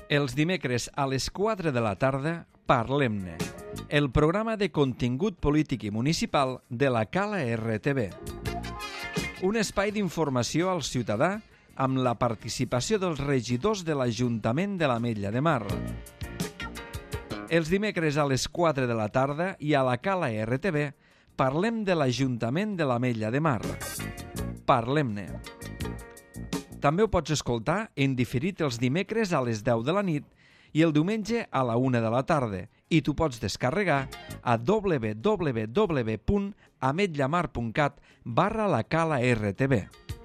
Els dimecres a les 4 de la tarda, Parlem-ne, el programa de contingut polític i municipal de la Cala RTV. Un espai d'informació al ciutadà amb la participació dels regidors de l'Ajuntament de l'Ametlla de Mar. Els dimecres a les 4 de la tarda i a la Cala RTV parlem de l'Ajuntament de l'Ametlla de Mar. Parlem-ne. També ho pots escoltar en diferit els dimecres a les 10 de la nit i el diumenge a la 1 de la tarda i t'ho pots descarregar a www.ametllamar.cat/la Cala RTV.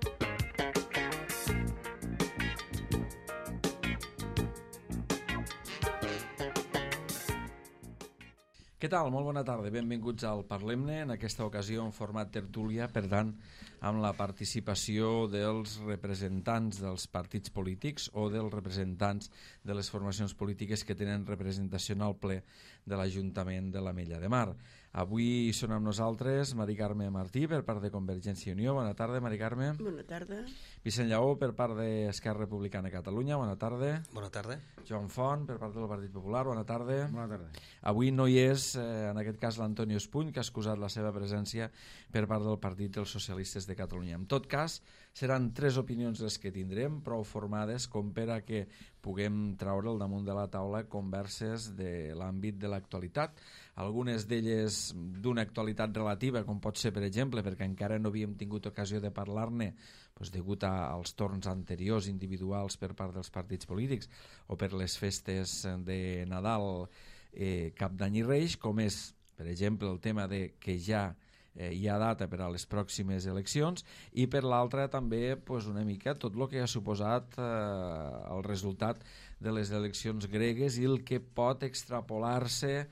Què tal? Molt bona tarda. Benvinguts al Parlem-ne, en aquesta ocasió en format tertúlia, per tant, amb la participació dels representants dels partits polítics o dels representants de les formacions polítiques que tenen representació en el ple de l'Ajuntament de l'Ametlla de Mar. Avui són amb nosaltres Mari Carme Martí per part de Convergència i Unió. Bona tarda, Mari Carme. Bona tarda. Vicent Lleó per part d'Esquerra Republicana de Catalunya. Bona tarda. Bona tarda. Joan Font per part del Partit Popular. Bona tarda. Bona tarda. Avui no hi és, en aquest cas, l'Antonio Espuny, que ha excusat la seva presència per part del Partit dels Socialistes de Catalunya. En tot cas, seran 3 opinions les que tindrem, prou formades com per a que puguem treure al damunt de la taula converses de l'àmbit de l'actualitat. Algunes d'elles d'una actualitat relativa, com pot ser, per exemple, perquè encara no havíem tingut ocasió de parlar-ne degut als torns anteriors individuals per part dels partits polítics o per les festes de Nadal, Cap d'Any i Reis, com és, per exemple, el tema de que ja hi ha data per a les pròximes eleccions, i per l'altra també una mica tot el que ha suposat el resultat de les eleccions gregues i el que pot extrapolar-se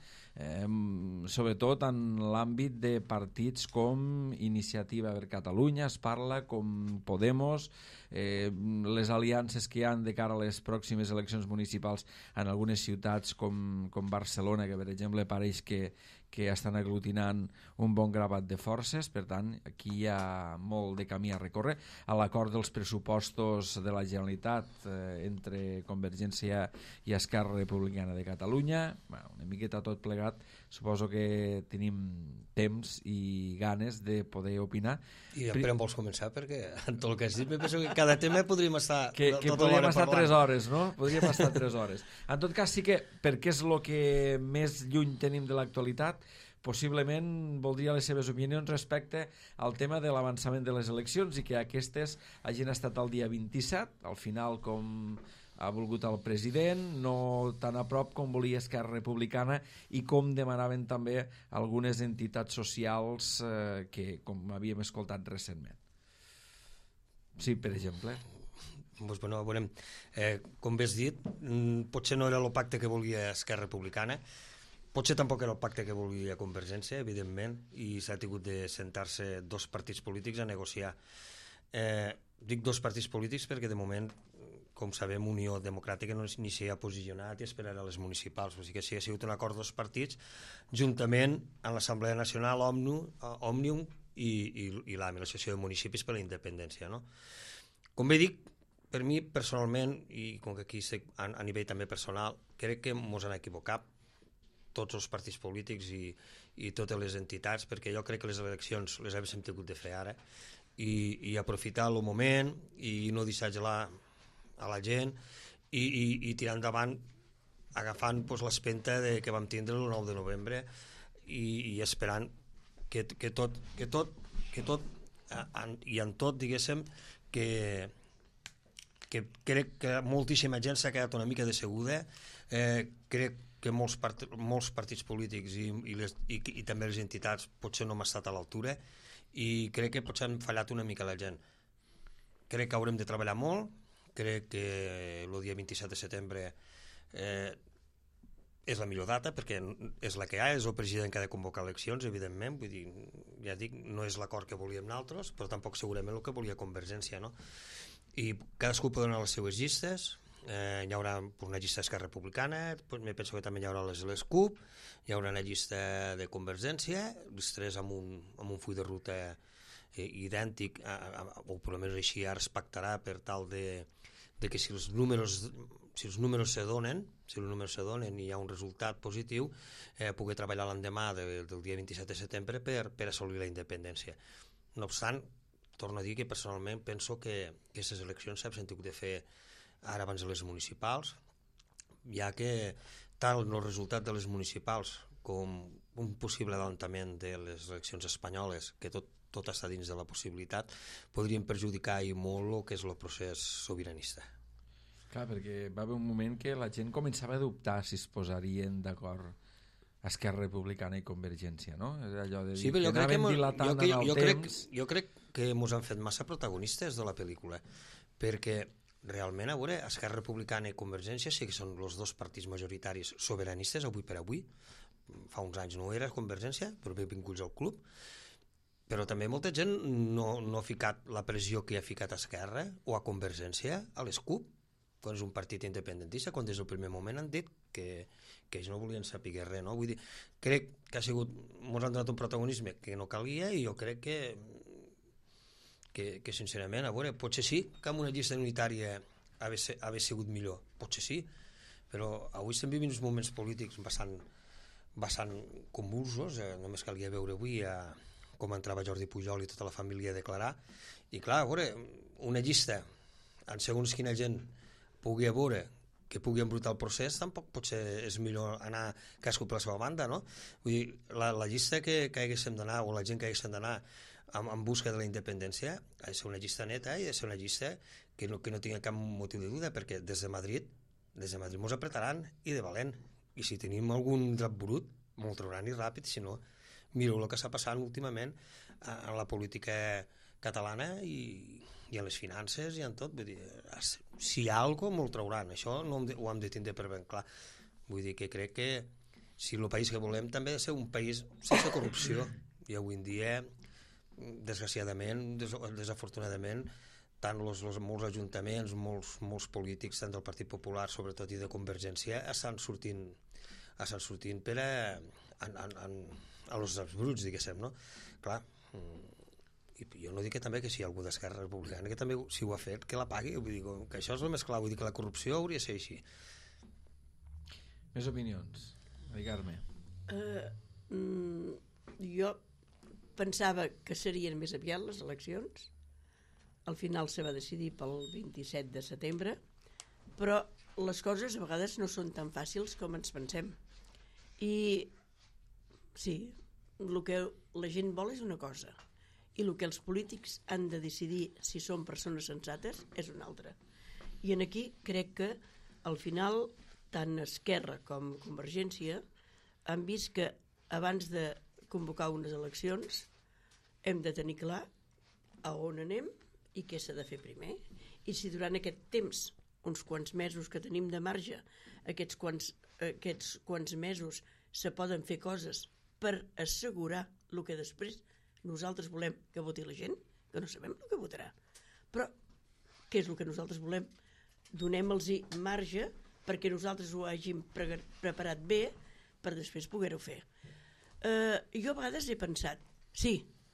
sobretot en l'àmbit de partits com Iniciativa per Catalunya, es parla, com Podemos, les aliances que hi ha de cara a les pròximes eleccions municipals en algunes ciutats com Barcelona, que per exemple pareix que estan aglutinant un bon gravat de forces. Per tant, aquí hi ha molt de camí a recórrer. A l'acord dels pressupostos de la Generalitat entre Convergència i Esquerra Republicana de Catalunya, una miqueta tot plegat, suposo que tenim temps i ganes de poder opinar. I per on vols començar? Perquè en tot el que has dit, penso que cada tema podríem estar que podríem estar 3 hores, no? Podríem estar 3 hores. En tot cas, sí que, perquè és el que més lluny tenim de l'actualitat, possiblement voldria les seves opinions respecte al tema de l'avançament de les eleccions i que aquestes hagin estat el dia 27, al final com ha volgut el president, no tan a prop com volia Esquerra Republicana i com demanaven també algunes entitats socials que, com havíem escoltat recentment. Sí, per exemple. Doncs, bueno, veurem. Com bé has dit, potser no era el pacte que volia Esquerra Republicana, potser tampoc era el pacte que volia Convergència, evidentment, i s'ha tingut de sentar-se 2 partits polítics a negociar. Dic 2 partits polítics perquè de moment, com sabem, Unió Democràtica ni s'hi ha posicionat i esperarà les municipals. O sigui que sí, ha sigut un acord 2 partits, juntament amb l'Assemblea Nacional, Òmnium i l'AMI, l'Associació de Municipis per la Independència. No? Com bé dic, per mi personalment, i com que aquí a nivell també personal, crec que ens han equivocat tots els partits polítics i totes les entitats, perquè jo crec que les eleccions les hem tingut de fer ara i aprofitar el moment i no deixar gelar a la gent i tirar endavant agafant l'espenta que vam tindre el 9 de novembre i esperant que tot i en tot, diguéssim, que crec que moltíssima gent s'ha quedat una mica decebuda. Crec que molts partits polítics i també les entitats potser no hem estat a l'altura i crec que potser han fallat una mica la gent. Crec que haurem de treballar molt, crec que el dia 27 de setembre és la millor data perquè és la que hi ha, és el president que ha de convocar eleccions, evidentment, vull dir, ja dic, no és l'acord que volíem nosaltres, però tampoc segurament el que volia Convergència, no? I cadascú pot donar les seues llistes, hi haurà una llista d'Esquerra Republicana, me penso que també hi haurà les CUP, hi haurà una llista de Convergència, els 3 amb un full de ruta idèntic, o per almenys així ara es pactarà per tal de de que si els números se donen, i hi ha un resultat positiu, poder treballar l'endemà del dia 27 de setembre per assolir la independència. No obstant, torno a dir que personalment penso que aquestes eleccions s'han tingut de fer ara abans de les municipals, ja que tant el resultat de les municipals com un possible adelantament de les eleccions espanyoles, que tot està dins de la possibilitat, podrien perjudicar i molt el que és el procés sobiranista. Clar, perquè va haver un moment que la gent començava a dubtar si es posarien d'acord Esquerra Republicana i Convergència, no? És allò de dir sí, que anaven dilatant en el temps. Jo crec que ens han fet massa protagonistes de la pel·lícula, perquè realment, a veure, Esquerra Republicana i Convergència sí que són els dos partits majoritaris sobiranistes avui per avui. Fa uns anys no era Convergència, però benvinguts al club. Però també molta gent no ha ficat la pressió que ha ficat Esquerra o a Convergència a les CUP, quan és un partit independentista, quan des del primer moment han dit que ells no volien saber res, no? Vull dir, crec que ens han donat un protagonisme que no calia, i jo crec que sincerament, a veure, potser sí que amb una llista unitària haver sigut millor, potser sí, però avui estem vivint uns moments polítics bastant convulsos, només calia veure avui com entrava Jordi Pujol i tota la família a declarar, i clar, a veure, una llista en segons quina gent pugui veure que pugui embrutar el procés, tampoc potser és millor anar cadascú per la seva banda, no? Vull dir, la llista que haguéssim d'anar, o la gent que haguéssim d'anar en busca de la independència, ha de ser una llista neta i ha de ser una llista que no tingui cap motiu de duda, perquè des de Madrid mos apretaran, i de valent, i si tenim algun drap brut mos trauran i ràpid, si no mireu el que està passant últimament en la política catalana i en les finances i en tot. Vull dir, si hi ha alguna cosa me'l trauran, això no ho hem de tindre per ben clar. Vull dir que crec que si el país que volem també ha de ser un país sense corrupció, i avui en dia desgraciadament, desafortunadament, tant molts ajuntaments, molts polítics, tant del Partit Popular sobretot i de Convergència, estan sortint per a los bruts, diguéssim, no? Clar, i jo no dic que també que si hi ha algú d'Esquerra Republicana que també, si ho ha fet, que la pagui, vull dir que això és el més clar, vull dir que la corrupció hauria de ser així. Més opinions? Carme. Jo pensava que serien més aviat les eleccions, al final se va decidir pel 27 de setembre, però les coses a vegades no són tan fàcils com ens pensem, i sí, el que la gent vol és una cosa, i el que els polítics han de decidir si són persones sensates és una altra. I en aquí crec que al final tant Esquerra com Convergència han vist que abans de convocar unes eleccions hem de tenir clar a on anem i què s'ha de fer primer, i si durant aquest temps, uns quants mesos que tenim de marge, aquests quants mesos se poden fer coses per assegurar el que després nosaltres volem que voti la gent, que no sabem el que votarà, però què és el que nosaltres volem? Donem-los marge perquè nosaltres ho hàgim preparat bé per després poder-ho fer. Jo a vegades he pensat, sí,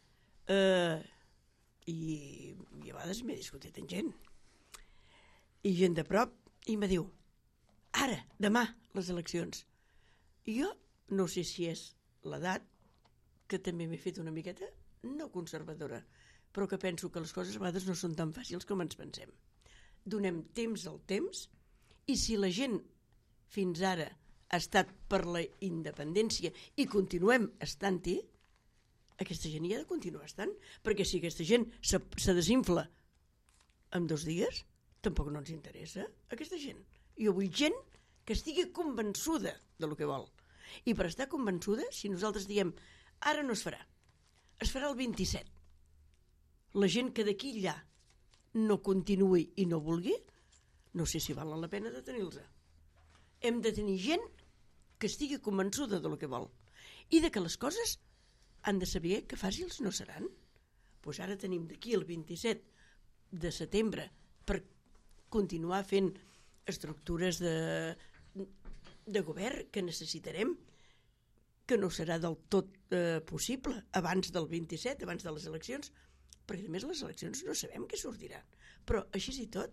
i a vegades m'he discutit amb gent, i gent de prop, i me diu, ara, demà, les eleccions. I jo no sé si és l'edat, que també m'he fet una miqueta no conservadora, però que penso que les coses a vegades no són tan fàcils com ens pensem. Donem temps al temps, i si la gent fins ara ha estat per la independència i continuem estant-hi, aquesta gent hi ha de continuar estant, perquè si aquesta gent se desinfla en 2 dies, tampoc no ens interessa aquesta gent. Jo vull gent que estigui convençuda de lo que vol. I per estar convençuda, si nosaltres diem ara no es farà el 27, la gent que d'aquí allà no continuï i no vulgui, no sé si val la pena de tenir-los. Hem de tenir gent que estigui convençuda de lo que vol i de que les coses han de saber que fàcils no seran. Doncs ara tenim d'aquí el 27 de setembre per continuar fent estructures de govern que necessitarem, que no serà del tot possible abans del 27, abans de les eleccions, perquè a més les eleccions no sabem què sortiran. Però així i tot,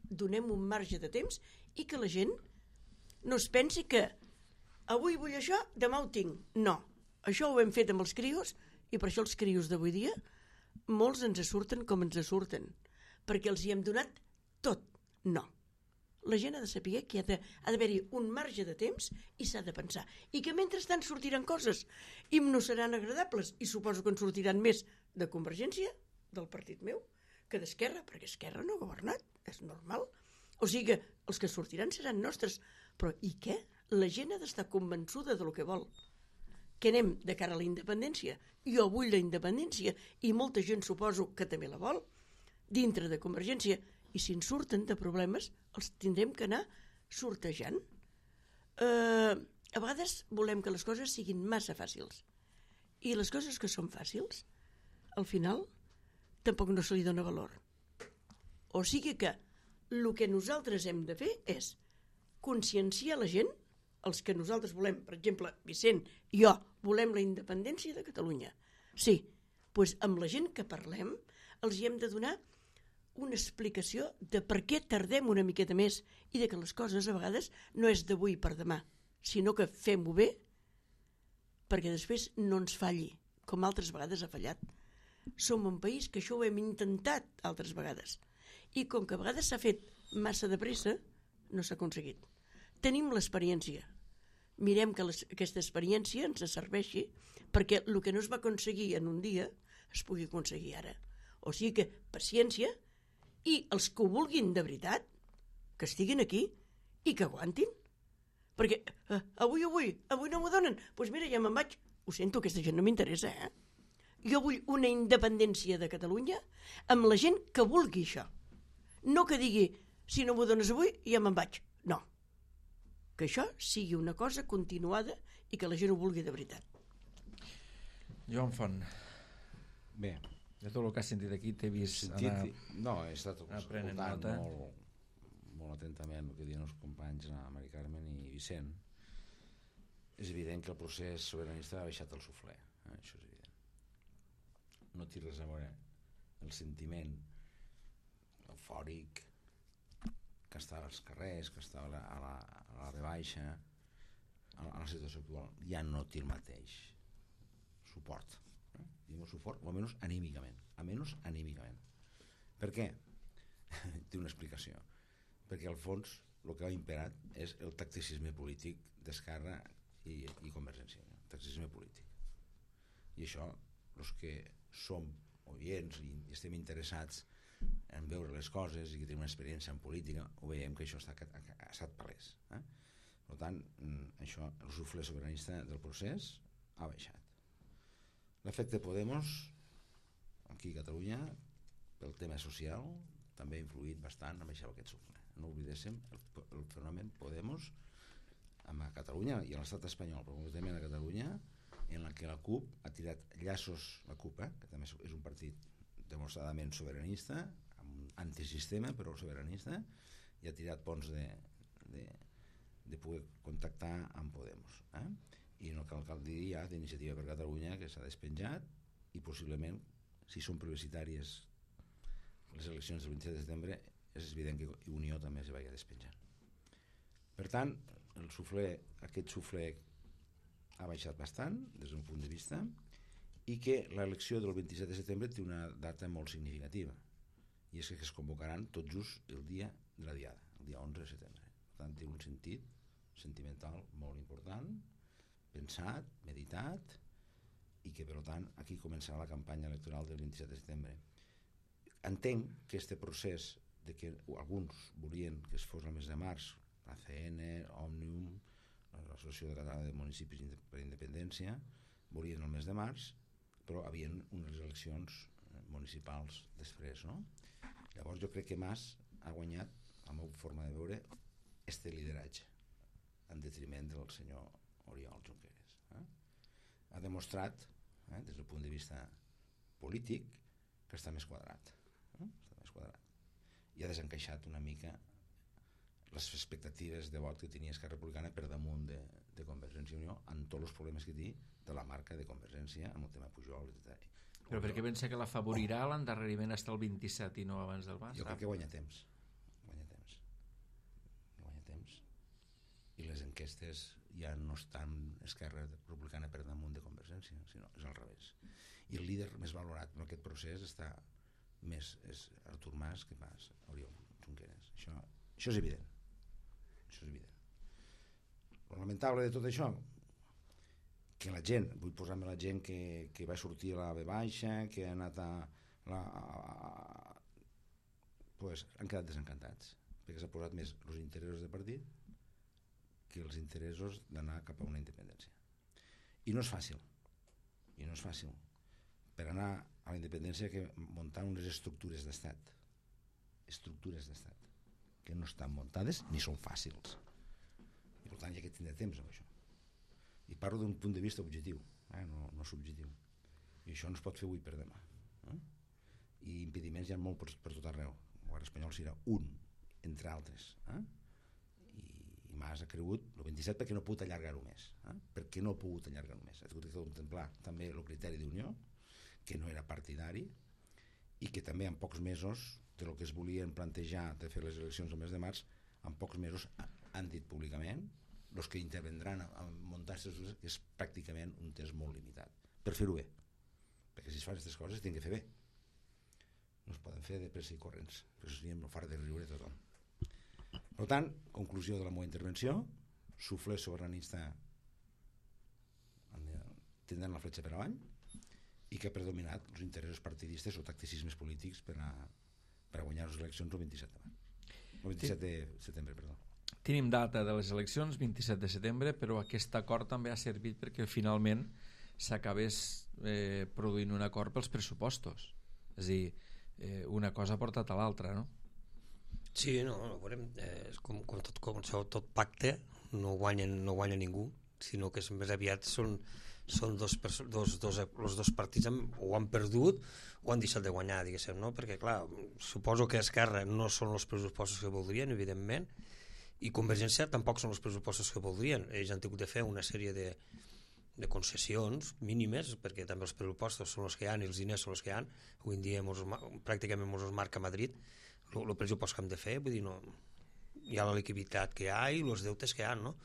donem un marge de temps i que la gent no es pensi que avui vull això, demà ho tinc. No, això ho hem fet amb els crios i per això els crios d'avui dia molts ens surten com ens surten, perquè els hi hem donat tot. No. La gent ha de saber que ha d'haver-hi un marge de temps i s'ha de pensar. I que mentrestant sortiran coses i no seran agradables i suposo que en sortiran més de Convergència, del partit meu, que d'Esquerra, perquè Esquerra no ha governat, és normal. O sigui que els que sortiran seran nostres. Però i què? La gent ha d'estar convençuda del que vol. Que anem de cara a la independència. Jo vull la independència i molta gent suposo que també la vol dintre de Convergència. I si ens surten de problemes, els tindrem que anar sortejant. A vegades volem que les coses siguin massa fàcils. I les coses que són fàcils, al final, tampoc no se li dona valor. O sigui que el que nosaltres hem de fer és conscienciar la gent, els que nosaltres volem, per exemple, Vicent, jo, volem la independència de Catalunya. Sí, doncs amb la gent que parlem els hi hem de donar una explicació de per què tardem una miqueta més i de que les coses a vegades no és d'avui per demà, sinó que fem-ho bé perquè després no ens falli, com altres vegades ha fallat. Som un país que això ho hem intentat altres vegades i com que a vegades s'ha fet massa de pressa, no s'ha aconseguit. Tenim l'experiència. Mirem que aquesta experiència ens serveixi perquè el que no es va aconseguir en un dia es pugui aconseguir ara. O sigui que paciència i els que ho vulguin de veritat, que estiguin aquí i que aguantin. Perquè avui no m'ho donen, doncs mira, ja me'n vaig. Ho sento, aquesta gent no m'interessa, Jo vull una independència de Catalunya amb la gent que vulgui això. No que digui, si no m'ho dones avui, ja me'n vaig. No. Que això sigui una cosa continuada i que la gent ho vulgui de veritat. Joan Font. Bé, de tot el que has sentit aquí t'he vist anar... No, he estat escoltant nota. molt atentament el que diuen els companys Mari Carmen i Vicent. És evident que el procés sobiranista ha baixat el suflé, això és evident. No té res a veure el sentiment eufòric que estava als carrers, que estava a la rebaixa, a la situació actual, ja no té el mateix suport. Diguem suport, o almenys anímicament. Per què? Té una explicació. Perquè al fons el que ha imperat és el tacticisme polític d'Esquerra i Convergència, el tacticisme polític. I això, els que som oients i estem interessats en veure les coses i que tenim una experiència en política, ho veiem que això ha estat palès. Per tant, això, el suflé sobiranista del procés ha baixat. L'efecte Podemos, aquí a Catalunya, pel tema social, també ha influït bastant a baixar aquest suflé. No oblidéssim el fenomen Podemos a Catalunya i a l'estat espanyol, però concretament a Catalunya, en què la CUP ha tirat llaços, la CUP, que també és un partit demostradament sobiranista, antisistema però sobiranista, i ha tirat ponts de poder contactar amb Podemos. I no cal dir ja d'Iniciativa per Catalunya que s'ha despenjat i possiblement, si són plebiscitàries les eleccions del 27 de setembre, és evident que Unió també es vagi despenjant. Per tant, aquest suflé ha baixat bastant des d'un punt de vista i que l'elecció del 27 de setembre té una data molt significativa i és que es convocaran tot just el dia de la Diada, el dia 11 de setembre. Per tant, té un sentit sentimental molt important, pensat, meditat i que per tant aquí començarà la campanya electoral del 27 de setembre. Entenc que aquest procés de que alguns volien que es fos el mes de març, l'ACN, Òmnium, l'Associació Catalana de Municipis per Independència, volien el mes de març, però havien unes eleccions municipals després, no? Llavors jo crec que Mas ha guanyat, a la meva forma de veure, este lideratge en detriment del senyor Oriol Junqueras. Ha demostrat, des del punt de vista polític, que està més quadrat. I ha desencaixat una mica les expectatives de vot que tenia Esquerra Republicana per damunt de Convergència i Unió amb tots els problemes que té de la marca de Convergència amb el tema Pujol, etc. Però per què pensa que l'afavorirà l'endarreriment fins al 27 i no abans del Mas? Jo crec que guanya temps. i les enquestes ja no estan Esquerra Republicana per damunt de Convergència, sinó és al revés. I el líder més valorat en aquest procés està més és Artur Mas que pas Oriol Junqueras. Això és evident. Això és evident. Lo lamentable de tot això, que la gent, vull posar-me la gent que va sortir a la B baixa, que ha anat pues, han quedat desencantats, perquè s'ha posat més els interessos de partit que els interessos d'anar cap a una independència. I no és fàcil. I no és fàcil. Per anar a la independència que muntar unes estructures d'estat. Estructures d'estat que no estan muntades ni són fàcils. I per tant hi ha que tindre temps amb això. I parlo d'un punt de vista objectiu, no subjectiu. I això no es pot fer avui per demà. I impediments hi ha molt per tot arreu. El govern espanyol serà un, entre altres. I Mas ha cregut el 27 perquè no ha pogut allargar-ho més. Perquè no ha pogut allargar-ho més. Ha hagut de contemplar també el criteri d'unió, que no era partidari, i que també en pocs mesos de lo que es volien plantejar de fer les eleccions el mes de març, en pocs mesos han dit públicament els que intervendran a muntar-se que és pràcticament un temps molt limitat per fer-ho bé, perquè si es fan aquestes coses tenen que fer bé, no es poden fer de pressa i corrents, perquè això seria molt fart de riure tothom. Per tant, conclusió de la meva intervenció: suflé sobiranista tindran la fletxa per avall i que ha predominat els interessos partidistes o tacticismes polítics per a guanyar les eleccions el 27 de setembre. Tenim data de les eleccions, 27 de setembre, però aquest acord també ha servit perquè finalment s'acabés produint un acord pels pressupostos. És a dir, una cosa ha portat a l'altra, no? Sí, no veurem. Com tot pacte no guanya ningú, sinó que més aviat són els dos partits o han perdut o han deixat de guanyar, diguéssim, no? Perquè clar, suposo que Esquerra no són els pressupostos que voldrien, evidentment, i Convergència tampoc són els pressupostos que voldrien. Ells han tingut de fer una sèrie de concessions mínimes, perquè també els pressupostos són els que hi ha i els diners són els que hi ha. Avui en dia pràcticament ens els marca Madrid el pressupost que hem de fer, vull dir, no, hi ha la liquiditat que hi ha i els deutes que hi ha, no?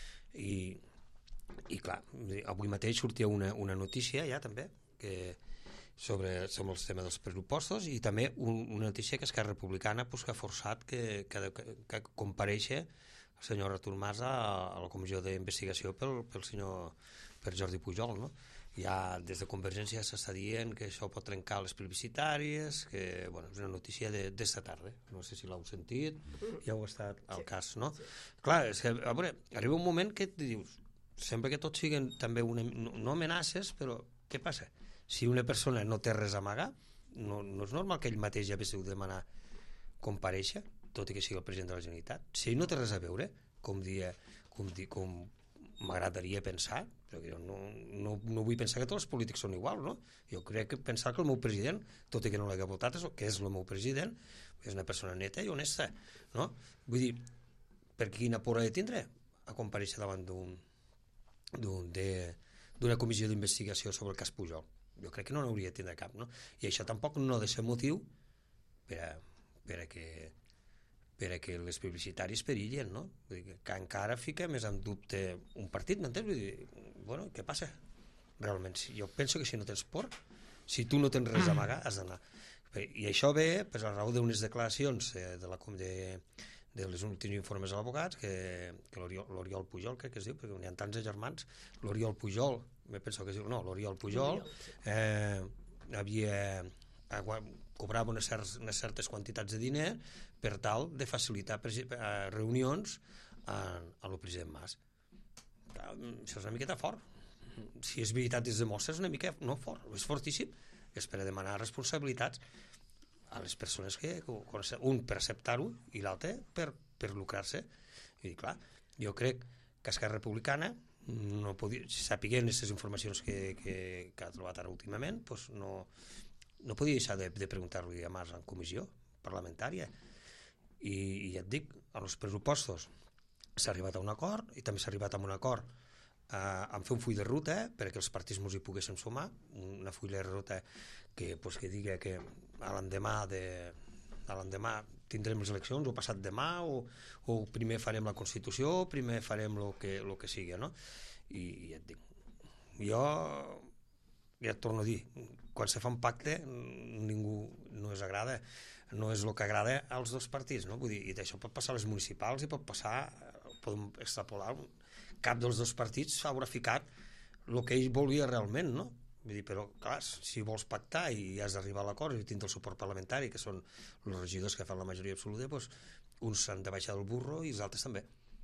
I clar, avui mateix sortia una notícia ja també sobre el tema dels pressupostos, i també una notícia que Esquerra Republicana que ha forçat que compareixi el senyor Artur Mas a la comissió d'investigació per Jordi Pujol, no? Ja des de Convergència s'està dient que això pot trencar les plebiscitàries, que bueno, és una notícia d'esta tarda, no sé si l'heu sentit, ja ho ha estat al cas, no? Clar, és que, a veure, arriba un moment que dius, sempre que tots siguin també no amenaces, però què passa? Si una persona no té res a amagar, no és normal que ell mateix ja hagués de demanar comparèixer, tot i que sigui el president de la Generalitat. Si ell no té res a veure, com m'agradaria pensar, però jo no vull pensar que tots els polítics són iguals, no? Jo crec que pensar que el meu president, tot i que no l'hagi votat, que és el meu president, és una persona neta i honesta, no? Vull dir, per quina por ha de tindre a comparèixer davant d'una comissió d'investigació sobre el cas Pujol? Jo crec que no n'hauria de tindre cap, no? I això tampoc no ha de ser motiu per a que les publicitaris perillen, no? Vull dir, que encara fica més en dubte un partit, m'entens? Vull dir, bueno, què passa? Realment, jo penso que si no tens por, si tu no tens res a amagar, has d'anar. I això ve per la raó d'unes declaracions de les últims informes de l'advocat, que l'Oriol Pujol, crec que es diu, perquè n'hi ha tants de germans, l'Oriol Pujol, l'Oriol Pujol cobrava unes certes quantitats de diner per tal de facilitar reunions a el president Mas. Això és una miqueta fort. Si és veritat es demostra, és una mica no fort, és fortíssim, és per a demanar responsabilitats a les persones que un per acceptar-ho i l'altre per lucrar-se. I clar, jo crec que Esquerra Republicana no podia, sapiguent aquestes informacions que ha trobat ara últimament, doncs no podia deixar de preguntar-li a Mas en comissió parlamentària. I ja et dic, en els pressupostos s'ha arribat a un acord, i també s'ha arribat a un acord en fer un full de ruta perquè els partits ens hi poguéssim sumar, una full de ruta que diga que a l'endemà l'endemà tindrem les eleccions, o passat demà, o primer farem la Constitució, primer farem el que sigui, no? I ja et dic, jo ja et torno a dir, quan se fa un pacte ningú no es agrada, no és el que agrada als dos partits, no? Vull dir, i això pot passar a les municipals i pot passar, podem extrapolar, cap dels dos partits haurà ficat el que ell volia realment, no? Vull dir, però clar, si vols pactar i has d'arribar a l'acord i tindre el suport parlamentari, que són els regidors que fan la majoria absoluta, doncs uns s'han de baixar del burro i els altres també.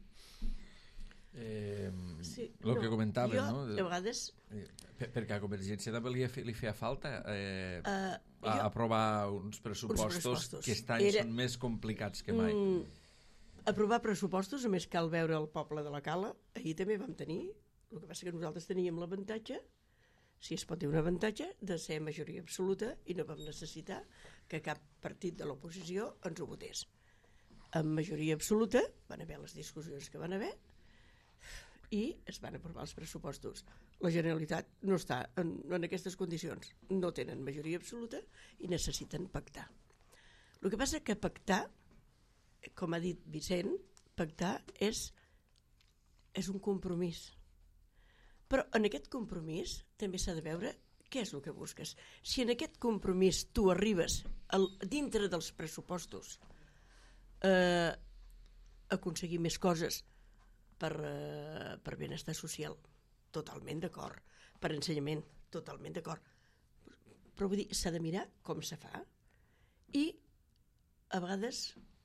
El que comentàvem, no? Jo, a vegades... Perquè a Convergència també li feia falta aprovar uns pressupostos que aquest any són més complicats que mai. Aprovar pressupostos, a més cal veure el poble de la Cala, ahir també vam tenir, el que passa que nosaltres teníem l'avantatge, si es pot dir un avantatge, de ser majoria absoluta i no vam necessitar que cap partit de l'oposició ens ho votés. Amb majoria absoluta van haver les discussions que van haver i es van aprovar els pressupostos. La Generalitat no està en aquestes condicions, no tenen majoria absoluta i necessiten pactar. El que passa que pactar, com ha dit Vicent, pactar és un compromís. Però en aquest compromís també s'ha de veure què és el que busques. Si en aquest compromís tu arribes dintre dels pressupostos a aconseguir més coses per benestar social, totalment d'acord. Per ensenyament, totalment d'acord. Però vull dir, s'ha de mirar com se fa i a vegades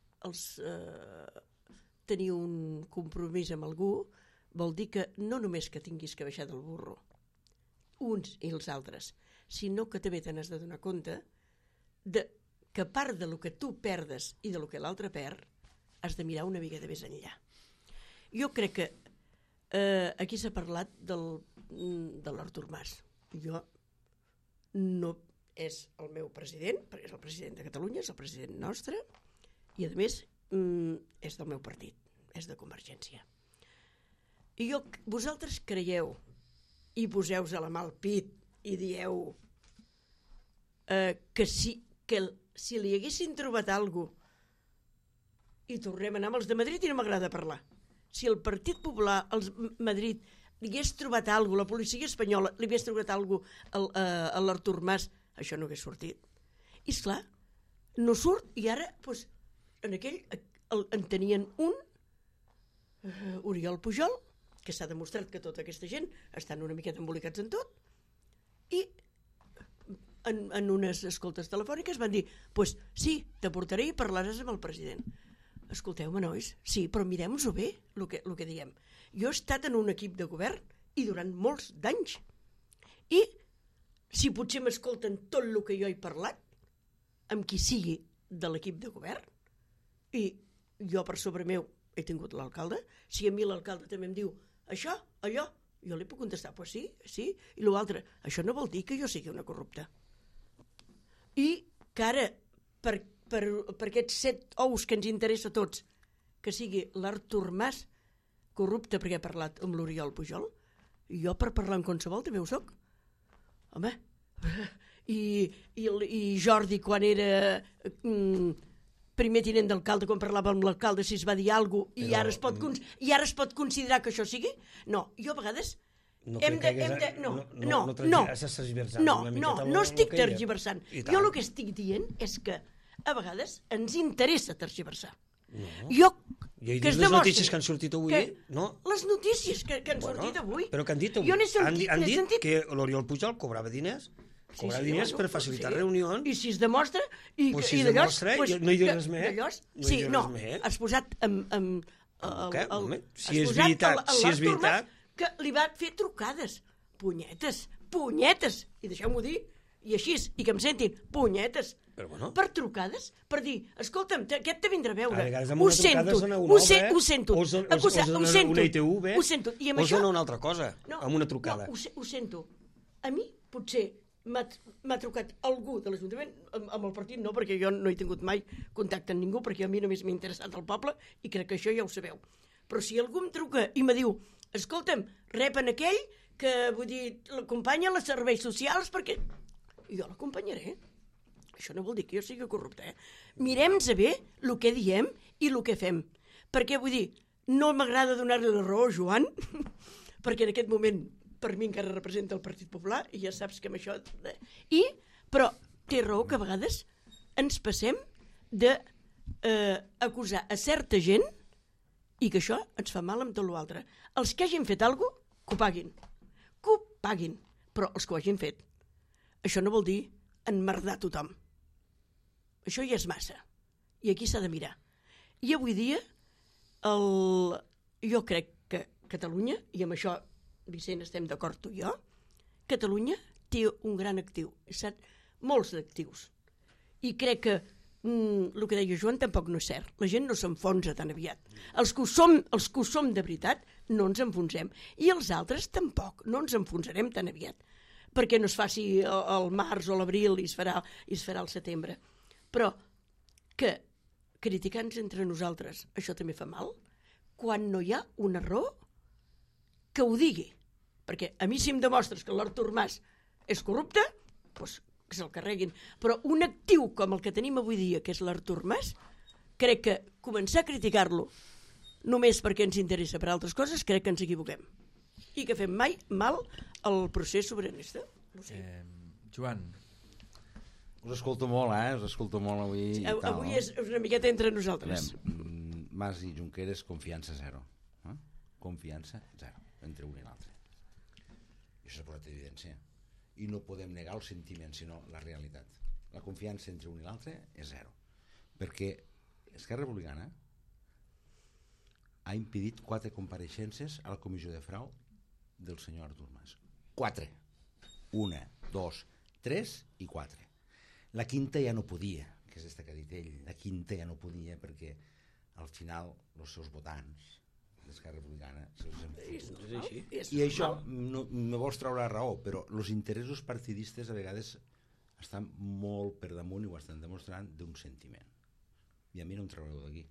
tenir un compromís amb algú vol dir que no només que tinguis que baixar del burro, uns i els altres, sinó que també te n'has de donar compte que a part de lo que tu perdes i de lo que l'altre perd, has de mirar una mica de més enllà. Jo crec que aquí s'ha parlat de l'Artur Mas. Jo no és el meu president, perquè és el president de Catalunya, és el president nostre, i a més és del meu partit, és de Convergència. I vosaltres creieu i poseu-vos a la mà al pit i dieu que si li haguessin trobat alguna cosa i tornem a anar amb els de Madrid i no m'agrada parlar, si el Partit Popular a Madrid li hagués trobat alguna cosa, la policia espanyola li hagués trobat alguna cosa a l'Artur Mas, això no hagués sortit. I esclar, no surt, i ara doncs, en aquell en tenien un Oriol Pujol, que s'ha demostrat que tota aquesta gent estan una miqueta embolicats en tot, i en unes escoltes telefòniques van dir pues sí, t'aportaré i parlaràs amb el president. Escolteu-me, nois, sí, però mirem-nos-ho bé, el que diem. Jo he estat en un equip de govern i durant molts d'anys, i si potser m'escolten tot el que jo he parlat amb qui sigui de l'equip de govern, i jo per sobre meu he tingut l'alcalde, si a mi l'alcalde també em diu això, allò, jo li puc contestar pues sí, i l'altre, això no vol dir que jo sigui una corrupta. I que ara, per aquests 7 ous que ens interessa a tots, que sigui l'Artur Mas corrupte perquè ha parlat amb l'Oriol Pujol, jo per parlar amb qualsevol també ho soc. Home, i Jordi quan era primer tinent d'alcalde, quan parlava amb l'alcalde, si es va dir alguna cosa, i ara es pot considerar que això sigui? No, jo a vegades... No estic tergiversant. Jo el que estic dient és que a vegades ens interessa tergiversar. I les notícies que han sortit avui, no? Les notícies que han sortit avui. Però que han dit avui. Han dit que l'Oriol Pujol cobrava diners per facilitar reunions. I si es demostra... Si es demostra, no hi dius res més. Sí, no, has posat si és veritat... que li va fer trucades. Punyetes, i deixeu-m'ho dir, i així, i que em sentin, punyetes. Per trucades, per dir, escolta'm, aquest te vindrà a veure. Ho sento. O sona una altra cosa, amb una trucada. Ho sento. A mi, potser, m'ha trucat algú de l'Ajuntament, amb el partit no, perquè jo no he tingut mai contacte amb ningú, perquè a mi només m'ha interessat el poble, i crec que això ja ho sabeu. Però si algú em truca i me diu, escolta'm, rep en aquell que, vull dir, l'acompanya a les serveis socials perquè... Jo l'acompanyaré. Això no vol dir que jo sigui corrupte, Mirem-se bé el que diem i el que fem. Perquè, vull dir, no m'agrada donar-li la raó a Joan, perquè en aquest moment per mi encara representa el Partit Popular, i ja saps que amb això... Però té raó que a vegades ens passem d'acusar a certa gent i que això ens fa mal amb tot l'altre. Els que hagin fet alguna cosa, que ho paguin. Que ho paguin. Però els que ho hagin fet. Això no vol dir emmerdar tothom. Això ja és massa. I aquí s'ha de mirar. I avui dia, jo crec que Catalunya, i amb això, Vicent, estem d'acord tu i jo, Catalunya té un gran actiu. Molts actius. I crec que el que deia Joan tampoc no és cert. La gent no s'enfonsa tan aviat. Els que ho som de veritat no ens enfonsem. I els altres tampoc, no ens enfonsarem tan aviat. Perquè no es faci el març o l'abril i es farà el setembre. Però que criticar-nos entre nosaltres, això també fa mal, quan no hi ha una raó que ho digui. Perquè a mi si em demostres que l'Artur Mas és corrupte, doncs que se'l carreguin. Però un actiu com el que tenim avui dia, que és l'Artur Mas, crec que començar a criticar-lo només perquè ens interessa per altres coses, crec que ens equivoquem. I que fem mai mal al procés sobiranista. No sé. Joan. Us escolto molt, us escolto molt avui. Sí, avui és una miqueta entre nosaltres. Mas i Junqueras, confiança zero. Confiança zero, entre un i l'altre. I això s'ha posat en evidència. I no podem negar el sentiment, sinó la realitat. La confiança entre un i l'altre és zero. Perquè Esquerra Republicana ha impedit 4 compareixences a la comissió de frau del senyor Artur Mas. 4. 1, 2, 3 i 4. La quinta ja no podia, que és esta que ha dit ell. La quinta ja no podia perquè al final els seus votants d'Esquerra Republicana se'ls han fotut. I això no me vols treure la raó, però els interessos partidistes a vegades estan molt per damunt i ho estan demostrant d'un sentiment. I a mi no em traureu d'aquí.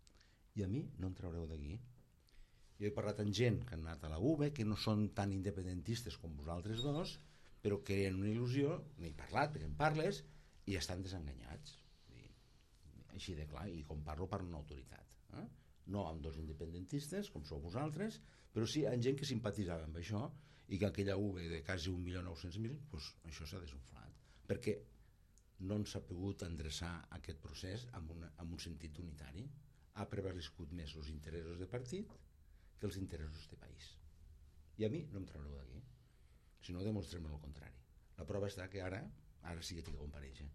Jo he parlat amb gent que han anat a la UB, que no són tan independentistes com vosaltres dos, però creen una il·lusió, n'he parlat, perquè en parles, i estan desenganyats. Així de clar, i com parlo per una autoritat. No amb dos independentistes, com sou vosaltres, però sí amb gent que simpatitzava amb això i que aquella UB de quasi 1.900.000, doncs això s'ha desunflat. Perquè no ens ha pogut endreçar aquest procés amb un sentit unitari. Ha prevalgut més els interessos de partit que els interessos de país. I a mi no em traureu d'aquí. Si no, demostrem el contrari. La prova està que ara sí que tinc que comparèixer.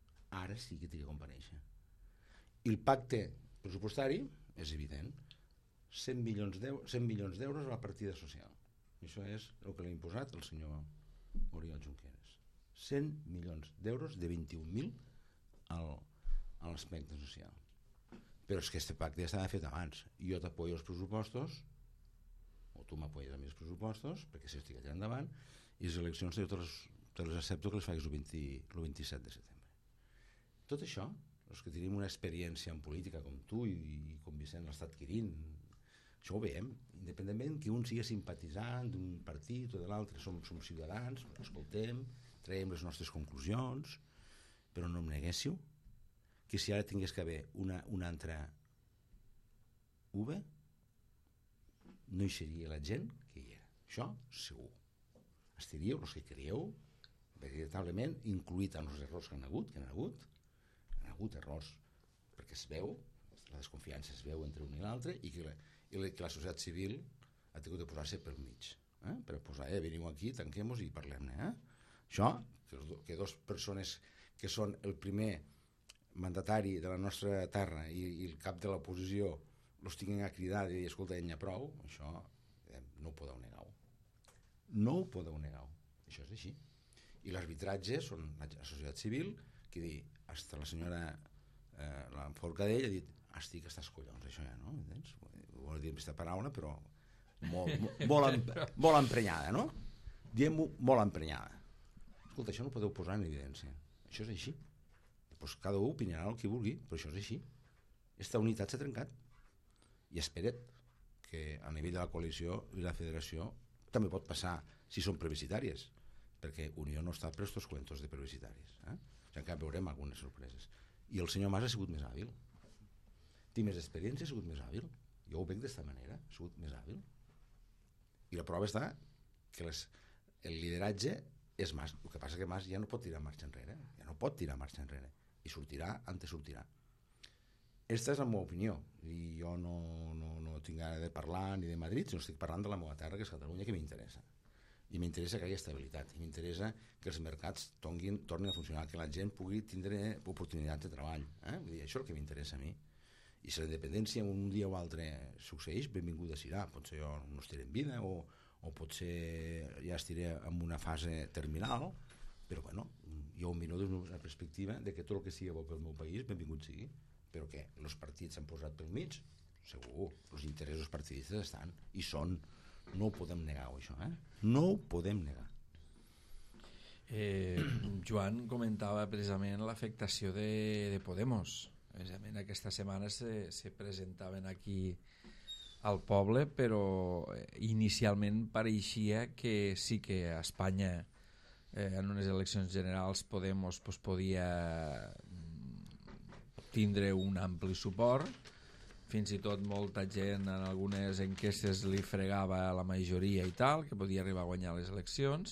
I el pacte pressupostari és evident. 100 milions d'euros a la partida social. Això és el que l'ha imposat el senyor Oriol Junqueras. 100 milions d'euros de 21.000 a l'aspecte social. Però és que aquest pacte ja estava fet abans. Jo t'apoyo els pressupostos, o tu m'apoyes a mi els pressupostos, perquè si estic allà endavant, i les eleccions te les accepto que les facis el 27 de setembre. Tot això, els que tenim una experiència en política com tu i com Vicent l'està adquirint, això ho veiem, independentment que un sigui simpatitzant d'un partit o de l'altre, som ciutadans, escoltem, traiem les nostres conclusions, però no em neguéssiu que si ara tingués que haver una altra UB, no hi seria la gent que hi era. Això segur. Estaríeu els que creieu, veritablement, incluït en els errors que han hagut, errors, perquè es veu, la desconfiança es veu entre un i l'altre, i que la societat civil ha tingut de posar-se pel mig. Per posar, veniu aquí, tanquem-nos i parlem-ne. Això, que dues persones que són el primer mandatari de la nostra terra i el cap de l'oposició els tinguin a cridar i dir, escolta, n'hi ha prou, això no ho podeu negar. No ho podeu negar. Això és així. I l'arbitratge són la societat civil que diu, hasta la senyora la Forcadell ha dit, estic hasta els collons, això ja, no? Entens? Ho vol dir aquesta paraula, però molt emprenyada, no? Diem-ho molt emprenyada. Escolta, això no ho podeu posar en evidència. Això és així. Pues cada un opinarà el que vulgui, però això és així. Esta unitat s'ha trencat. I espera't que a nivell de la coalició i la federació també pot passar si són plebiscitàries, perquè Unió no està per estos cuentos de publicitaris. O sigui, encara veurem algunes sorpreses. I el senyor Mas ha sigut més hàbil. Té més experiència, ha sigut més hàbil. Jo ho veig d'esta manera, ha sigut més hàbil. I la prova està que el lideratge és Mas. El que passa que Mas ja no pot tirar marxa enrere. Ja no pot tirar marxa enrere. I sortirà, antes sortirà. Esta és la meva opinió. I jo no tinc ganes de parlar ni de Madrid, sinó estic parlant de la meva terra, que és Catalunya, que m'interessa. I m'interessa que hi hagi estabilitat. I m'interessa que els mercats tornin a funcionar, que la gent pugui tindre oportunitats de treball. Vull dir, això és el que m'interessa a mi. I si la independència un dia o altre succeeix, benvinguda serà. Potser jo no estiré en vida o potser ja estiré en una fase terminal, però bueno, jo ho miro des d'una perspectiva de que tot el que sigui bo pel meu país, benvingut sigui. Però què? Els partits s'han posat pel mig? Segur, els interessos partidistes estan i són, no ho podem negar això, no ho podem negar. Joan comentava precisament l'afectació de Podemos. Precisament aquesta setmana se presentaven aquí al poble, però inicialment pareixia que sí que a Espanya en unes eleccions generals Podemos podia tindre un ampli suport, fins i tot molta gent en algunes enquestes li fregava a la majoria i tal, que podia arribar a guanyar les eleccions,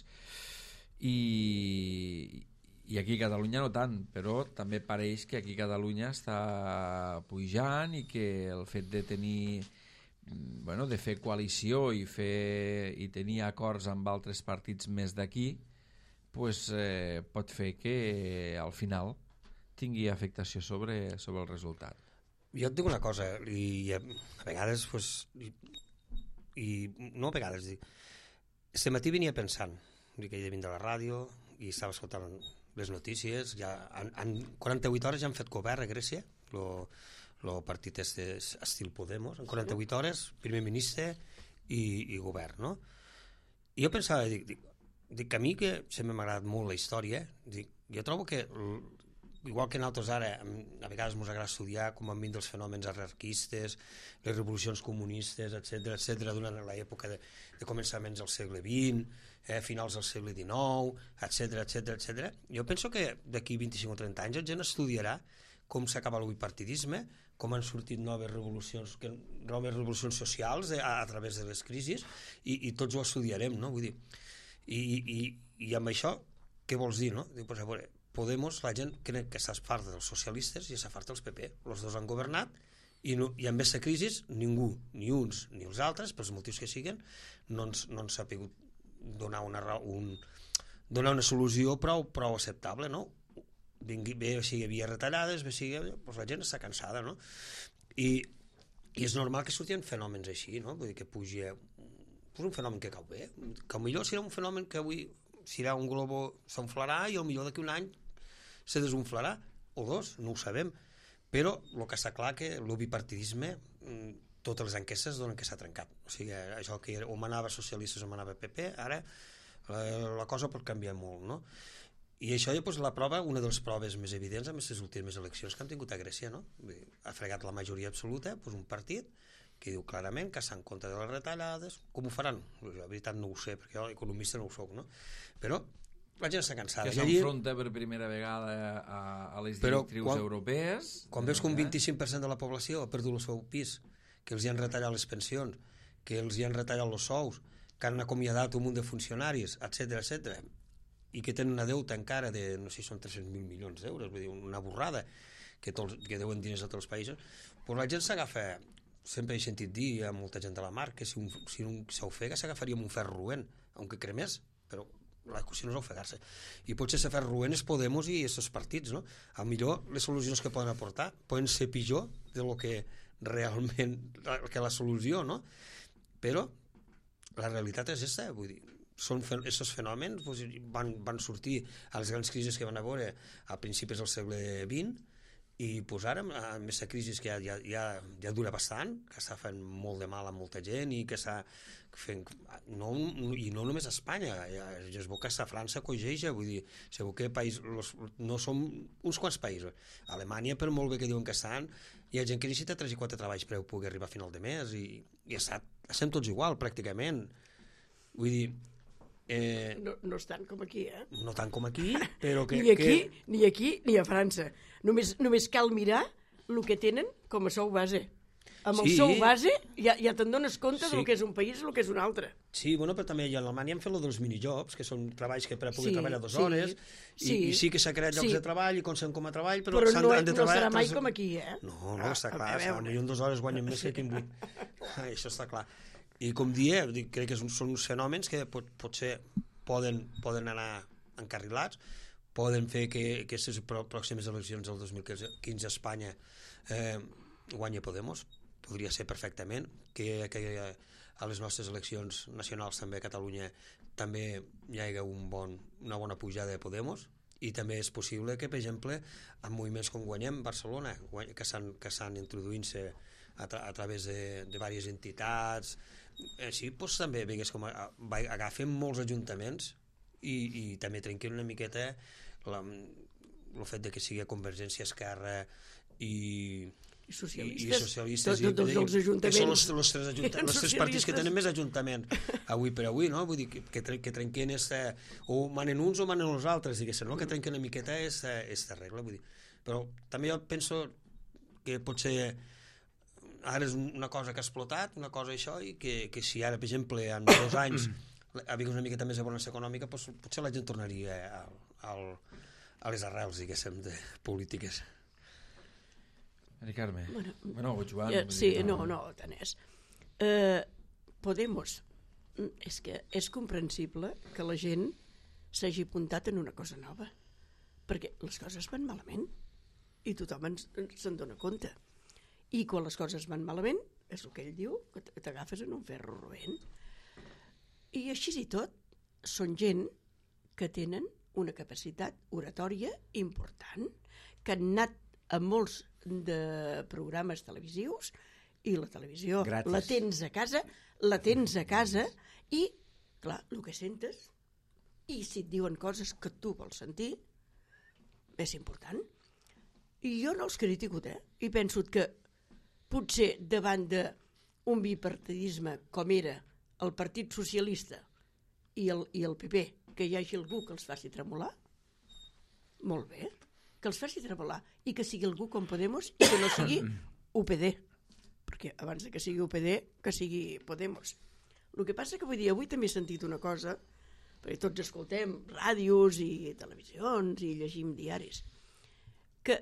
i aquí a Catalunya no tant, però també pareix que aquí a Catalunya està pujant i que el fet de tenir de fer coalició i tenir acords amb altres partits més d'aquí pot fer que al final tingui afectació sobre el resultat. Jo et dic una cosa, i a vegades, i no a vegades, este matí venia pensant, que he de vindre a la ràdio i estava escoltant les notícies, ja en 48 hores ja han fet govern a Grècia, el partit estil Podemos, en 48 hores, primer ministre i govern, no? I jo pensava, dic que a mi que sempre m'ha agradat molt la història, jo trobo que igual que nosaltres ara a vegades ens agrada estudiar com han vingut els fenòmens anarquistes, les revolucions comunistes, etc durant l'època de començaments del segle XX, finals del segle XIX, etc. Jo penso que d'aquí 25 o 30 anys la gent estudiarà com s'acaba el bipartidisme, com han sortit noves revolucions socials a través de les crisis, i tots ho estudiarem, no? Vull dir, i amb això què vols dir, no? Diu, pues, a veure, Podemos, la gent crec que s'ha farta dels socialistes i s'ha farta dels PP. Els dos han governat i amb aquesta crisi ningú, ni uns ni els altres, pels motius que siguen, no ens ha pogut donar una solució prou acceptable, no? Bé sigui havia retallades, bé sigui... Doncs la gent està cansada, no? I és normal que surtin fenòmens així, no? Vull dir que pugi un fenomen que cau bé, que potser serà un fenomen que avui serà un globo s'enflarà i potser d'aquí un any se desunflarà, o dos, no ho sabem, però el que està clar que el bipartidisme, totes les enquestes donen que s'ha trencat. O sigui, això que o manava socialistes o manava PP, ara la cosa pot canviar molt, no? I això ja la prova, una de les proves més evidents amb aquestes últimes eleccions que han tingut a Grècia, no? Ha fregat la majoria absoluta, un partit que diu clarament que està en contra de les retallades. Com ho faran? La veritat no ho sé, perquè jo economista no ho soc, no? Però la gent està cansada. Que s'enfronta per primera vegada a les directrius europees. Quan veus que un 25% de la població ha perdut el seu pis, que els hi han retallat les pensions, que els hi han retallat els sous, que han acomiadat un munt de funcionaris, etc, i que tenen una deuta encara de, no sé si són 300.000 milions d'euros, vull dir, una borrada, que deuen diners a tots els països, doncs la gent s'agafa, sempre he sentit dir a molta gent de la mar, que si un s'ofega s'agafaria amb un ferro roent, aunque cremés, però la qüestió no és ofegar-se. I potser se fer roent és Podemos i aquests partits, no? A millor les solucions que poden aportar poden ser pitjor de lo que realment que la solució, no? Però la realitat és aquesta, vull dir, aquests fenòmens van sortir a les grans crisis que van haver a principis del segle XX, i ara amb aquesta crisi que ja dura bastant, que està fent molt de mal a molta gent i que està fent, i no només a Espanya, es veu que a França cogeja, vull dir, segur que no som uns quants països. A Alemanya, per molt bé que diuen que estan, hi ha gent que necessita 3 i 4 treballs per poder arribar a final de mes, i estem tots igual pràcticament. Vull dir, No és tant com aquí, No tant com aquí, però que... Ni aquí, ni a França. Només cal mirar el que tenen com a sou base. Amb el sou base ja te'n dones compte del que és un país i el que és un altre. Sí, bueno, però també a Alemanya han fet dels minijobs, que són treballs que per a poder treballar 2 hores, i sí que s'ha creat llocs de treball i consem com a treball, però no serà mai com aquí, No, està clar, potser en 2 hores guanyen més que aquí en 8. Això està clar. I com dieu, crec que són uns fenòmens que potser poden anar encarrilats, poden fer que aquestes pròximes eleccions del 2015 a Espanya guanyi Podemos, podria ser perfectament, que a les nostres eleccions nacionals també a Catalunya també hi hagi una bona pujada de Podemos, i també és possible que, per exemple, en moviments com Guanyem Barcelona, que estan introduint-se a través de diverses entitats, així doncs, també vegués com agafen molts ajuntaments i també trenquen una miqueta el fet de que sigui Convergència, Esquerra i socialistes, tots els ajuntaments, els tres partits que tenen més ajuntaments avui per avui, no? Vull dir que trenquen o manen uns o manen els altres, diguéssim, no? Que trenquen una miqueta esta regla, vull dir. Però també jo penso que potser ara és una cosa que ha explotat, una cosa això, i que si ara, per exemple, en 2 anys ha vingut una miqueta més de bonança econòmica, potser la gent tornaria a les arrels, diguéssim, de polítiques. Mari Carme. Bueno, o Joan. Sí, no, tant és. Podemos. És que és comprensible que la gent s'hagi apuntat en una cosa nova, perquè les coses van malament i tothom se'n dona compte. I quan les coses van malament, és el que ell diu, que t'agafes en un ferro roent. I així i tot, són gent que tenen una capacitat oratòria important, que han anat a molts de programes televisius, i la televisió gratis. la tens a casa i, clar, el que sentes, i si et diuen coses que tu vols sentir, és important. I jo no els critico, i penso que potser davant d'un bipartidisme com era el Partit Socialista i el PP, que hi hagi algú que els faci tremolar, molt bé, que els faci tremolar, i que sigui algú com Podemos i que no sigui UPD, perquè abans que sigui UPD, que sigui Podemos. El que passa que avui també he sentit una cosa, perquè tots escoltem ràdios i televisions i llegim diaris, que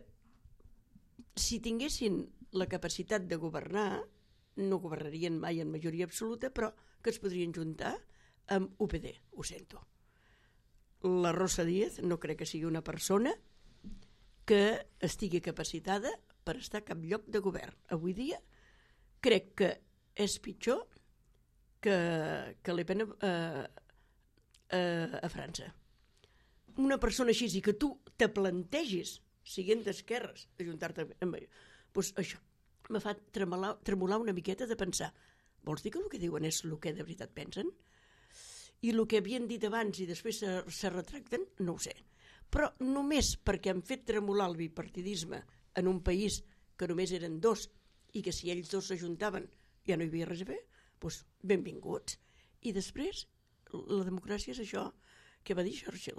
si tinguessin la capacitat de governar, no governarien mai en majoria absoluta, però que es podrien juntar amb UPD, ho sento. La Rosa Díez no crec que sigui una persona que estigui capacitada per estar a cap lloc de govern. Avui dia crec que és pitjor que Le Pen a França. Una persona així, i que tu te plantegis, siguent d'esquerres, d'ajuntar-te amb ell, doncs això me fa tremolar una miqueta de pensar, vols dir que el que diuen és el que de veritat pensen? I el que havien dit abans i després se retracten, no ho sé. Però només perquè han fet tremolar el bipartidisme en un país que només eren 2 i que si ells 2 s'ajuntaven ja no hi havia res a fer, doncs benvinguts. I després, la democràcia és això que va dir Churchill.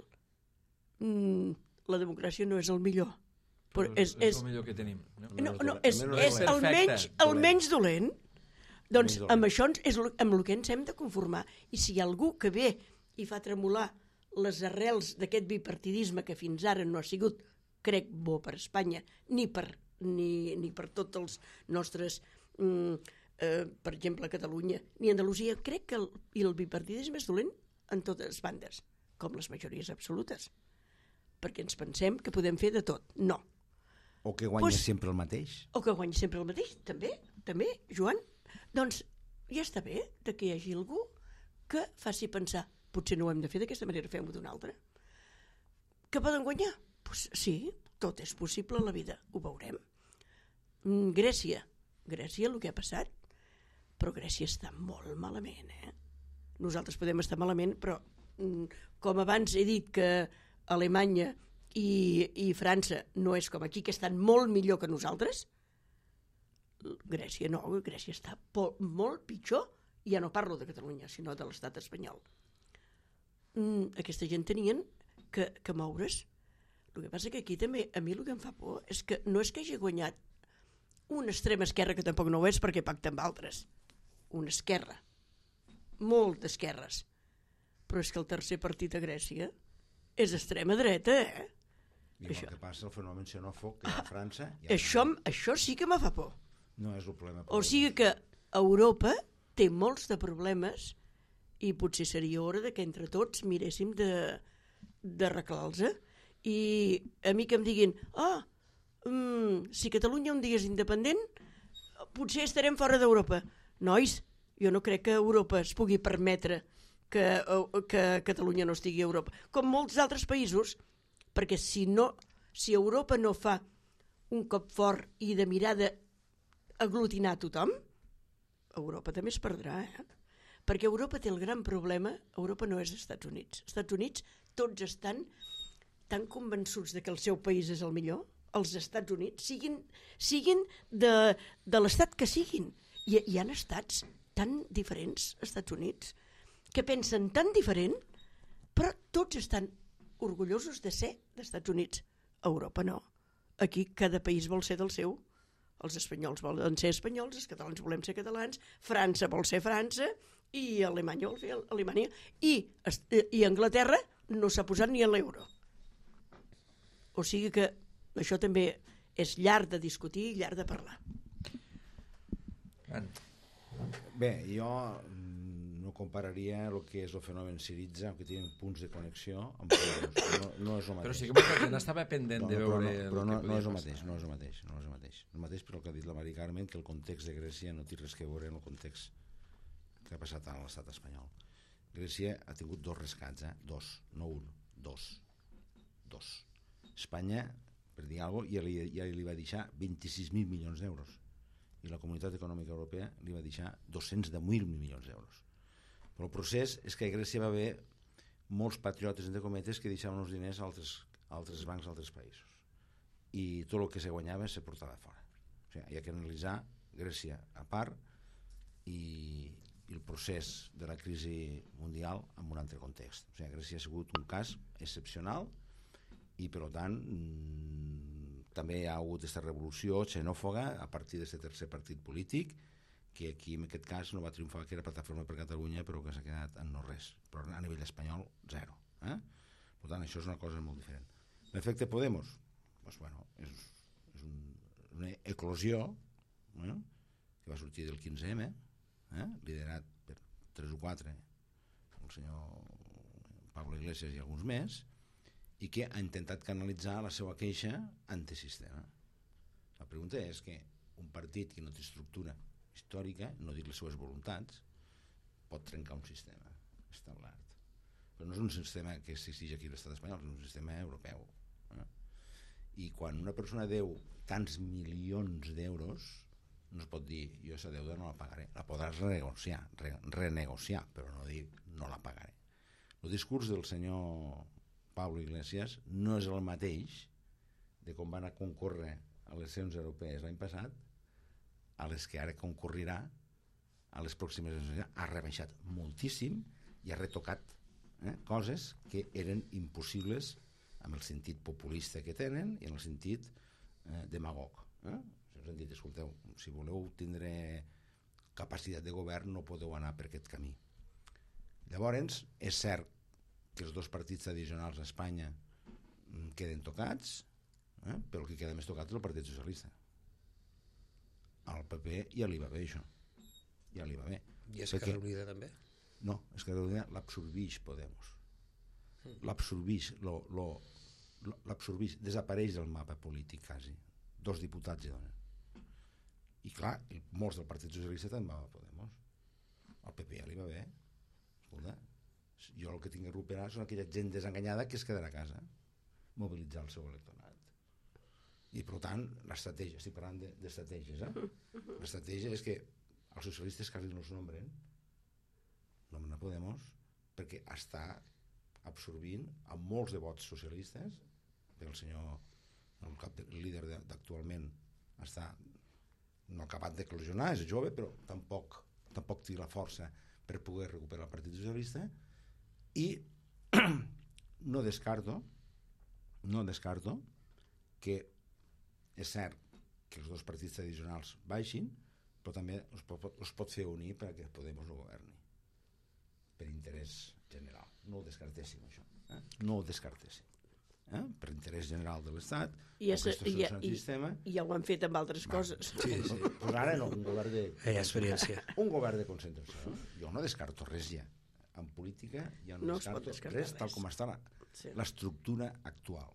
La democràcia no és el millor. Però és el millor que tenim. No, és el menys dolent. Doncs amb això és amb el que ens hem de conformar. I si hi ha algú que ve i fa tremolar les arrels d'aquest bipartidisme que fins ara no ha sigut, crec, bo per Espanya, ni per tots els nostres, per exemple, Catalunya, ni Andalusia, crec que el bipartidisme és dolent en totes bandes, com les majories absolutes, perquè ens pensem que podem fer de tot. No. O que guanya sempre el mateix. O que guanya sempre el mateix, també, Joan. Doncs ja està bé que hi hagi algú que faci pensar, potser no ho hem de fer d'aquesta manera, fem-ho d'una altra. Que poden guanyar? Doncs sí, tot és possible a la vida, ho veurem. Grècia, el que ha passat, però Grècia està molt malament, Nosaltres podem estar malament, però com abans he dit que Alemanya i França no és com aquí, que estan molt millor que nosaltres, Grècia no, Grècia està molt pitjor, i ja no parlo de Catalunya, sinó de l'estat espanyol. aquesta gent tenien que moure's. El que passa que aquí també, a mi el que em fa por és que no és que hagi guanyat una extrema esquerra, que tampoc no ho és perquè pacta amb altres, una esquerra, molt d'esquerres, però és que el tercer partit a Grècia és extrema dreta, I el que passa, el fenomen xenòfob que hi ha a França... Això sí que me fa por. No és el problema. O sigui que Europa té molts de problemes i potser seria hora de que entre tots miréssim d'arreglar-los. I a mi que em diguin si Catalunya un dia és independent potser estarem fora d'Europa. Nois, jo no crec que Europa es pugui permetre que Catalunya no estigui a Europa. Com molts altres països, perquè si Europa no fa un cop fort i de mirar d'aglutinar tothom, Europa també es perdrà, perquè Europa té el gran problema, Europa no és els Estats Units. Els Estats Units tots estan tan convençuts de que el seu país és el millor, els Estats Units, siguin de l'estat que siguin. Hi ha estats tan diferents, Estats Units, que pensen tan diferent, però tots estan orgullosos de ser d'Estats Units. Europa no. Aquí cada país vol ser del seu. Els espanyols volen ser espanyols, els catalans volem ser catalans, França vol ser França i Alemanya vol fer Alemanya. I Anglaterra no s'ha posat ni a l'euro. O sigui que això també és llarg de discutir i llarg de parlar. Bé, jo no compararia el que és el fenomen Syriza, que tenen punts de connexió, amb no és el mateix. Però sí que molta gent estava pendent de veure... Però no és el mateix, no és el mateix. No és el mateix. El mateix per el que ha dit la Mari Carmen, que el context de Grècia no té res que veure amb el context que ha passat a l'estat espanyol. Grècia ha tingut 2 rescats, 2, no un, 2. Espanya, per dir alguna cosa, ja li va deixar 26.000 milions d'euros i la Comunitat Econòmica Europea li va deixar 210.000 milions d'euros. Però el procés és que a Grècia va haver molts patriotes, entre cometes, que deixaven els diners a altres bancs d'altres països. I tot el que se guanyava se portava fora. O sigui, hi ha que analitzar Grècia a part i el procés de la crisi mundial en un altre context. O sigui, Grècia ha sigut un cas excepcional i, per tant, també hi ha hagut aquesta revolució xenòfoba a partir d'aquest tercer partit polític que aquí en aquest cas no va triomfar, que era Plataforma per Catalunya, però que s'ha quedat en no res. Però a nivell espanyol, 0. Per tant, això és una cosa molt diferent. L'efecte Podemos, doncs, bueno, és una eclosió que va sortir del 15M, liderat per 3 o 4, el senyor Pablo Iglesias i alguns més, i que ha intentat canalitzar la seva queixa antisistema. La pregunta és que un partit que no té estructura històrica, no dir les seves voluntats, pot trencar un sistema establert. Però no és un sistema que existeix aquí a l'estat espanyol, és un sistema europeu. I quan una persona deu tants milions d'euros, no es pot dir, jo aquesta deuda no la pagaré. La podràs renegociar, però no dir no la pagaré. El discurs del senyor Pablo Iglesias no és el mateix de com van a concórrer a les eleccions europees l'any passat a les que ara concorrirà a les pròximes eleccions. Ha rebaixat moltíssim i ha retocat coses que eren impossibles amb el sentit populista que tenen i en el sentit demagog. Si us han dit, escolteu, si voleu tindre capacitat de govern no podeu anar per aquest camí. Llavors, és cert que els 2 partits tradicionals a Espanya queden tocats, però el que queda més tocat és el Partit Socialista. Al PP ja li va bé això, ja li va bé. I Esquerra Unida també? No, Esquerra Unida l'absorbix Podemos, l'absorbix, desapareix del mapa polític quasi, 2 diputats hi donen. I clar, molts del Partit Socialista també va a Podemos, al PP ja li va bé. Escolta, jo el que tinc que recuperar són aquella gent desenganyada que es quedarà a casa, mobilitzar el seu electorat. I per tant, l'estratègia, estic parlant d'estratègies, l'estratègia és que els socialistes quasi no els nombren a Podemos perquè està absorbint amb molts de vots socialistes, perquè el senyor, el líder d'actualment està no acabat d'eclosionar, és jove, però tampoc té la força per poder recuperar el Partit Socialista, i no descarto que és cert que els dos partits tradicionals baixin, però també es pot fer unir perquè Podemos no governi per interès general. No ho descartéssim, això. No ho descartéssim. Per interès general de l'Estat, I ja ho han fet amb altres coses. Sí. Pues ara no, un govern de... experiència. Un govern de concentració. Jo no descarto res ja. En política ja no descarto res tal com està l'estructura actual.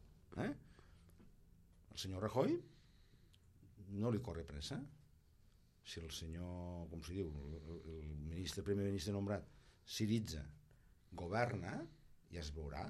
El senyor Rajoy no li corre pressa. Si el senyor, com se diu, el primer ministre nombrat, Syriza, governa, ja es veurà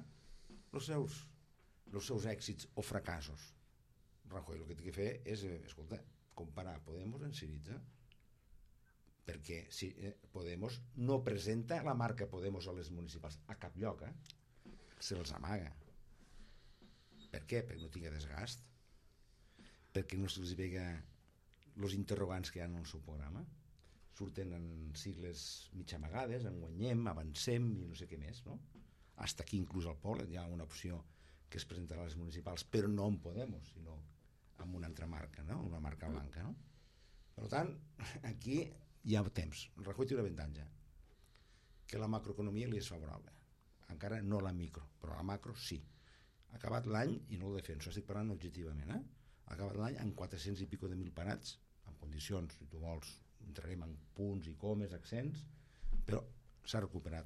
els seus èxits o fracassos. Rajoy el que té que fer és, escolta, comparar Podemos amb Syriza, perquè si Podemos no presenta la marca Podemos a les municipals a cap lloc, se'ls amaga. Per què? Perquè no tingui desgast, perquè no se'ls vega els interrogants que hi ha en el seu programa. Surten en sigles mig amagades, en guanyem, avancem i no sé què més, no? Hasta aquí inclús al poble hi ha una opció que es presentarà a les municipals, però no en Podemos, sinó amb una altra marca, no? Una marca blanca, no? Per tant, aquí hi ha temps. El Rajoy té una avantatge, que la macroeconomia li és favorable. Encara no la micro, però la macro sí. Ha acabat l'any, i no ho defenso, estic parlant objectivament, ha acabat l'any amb 400 i pico de mil parats, en condicions, si tu vols, entrarem en punts i comes, accents, però s'ha recuperat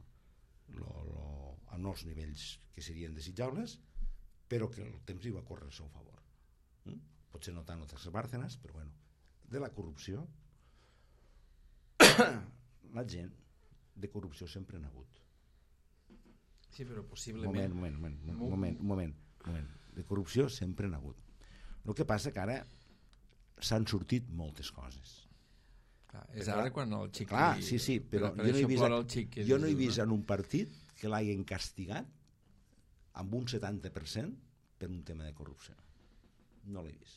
a nous nivells que serien desitjables, però que el temps hi va córrer al seu favor. Potser no tant altres Bárcenas, però bueno, de la corrupció la gent de corrupció sempre n'ha hagut. Sí, però possiblement... Un moment. De corrupció sempre n'ha hagut. El que passa que ara s'han sortit moltes coses. Clar, és ara quan el xic... Clar, sí, però jo no he vist en un partit que l'hagin castigat amb un 70% per un tema de corrupció. No l'he vist.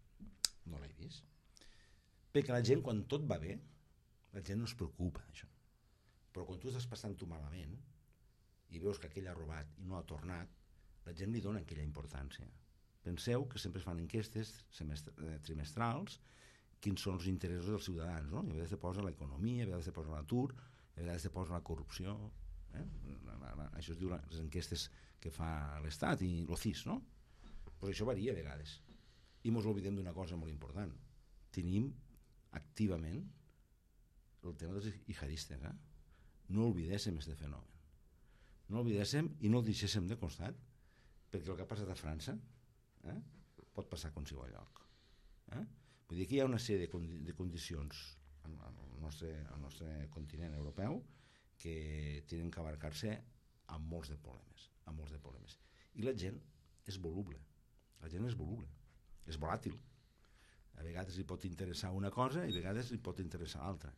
Perquè la gent, quan tot va bé, la gent no es preocupa d'això. Però quan tu estàs passant-ho malament i veus que aquell ha robat i no ha tornat, la gent li dona aquella importància. Penseu que sempre es fan enquestes trimestrals quins són els interessos dels ciutadans, no? I a vegades se posa l'economia, a vegades se posa l'atur, a vegades se posa la corrupció. Això es diu les enquestes que fa l'Estat i l'OCIS, no? Però això varia a vegades. I mos oblidem d'una cosa molt important. Tenim activament el tema dels jihadistes. No oblidéssim aquest fenomen. No oblidéssim i no el deixéssim de costat, perquè el que ha passat a França pot passar a qualsevol lloc. Vull dir que hi ha una sèrie de condicions al nostre continent europeu que tenen que abarcar-se amb molts de problemes. I la gent és voluble. És volàtil. A vegades li pot interessar una cosa i a vegades li pot interessar l'altra.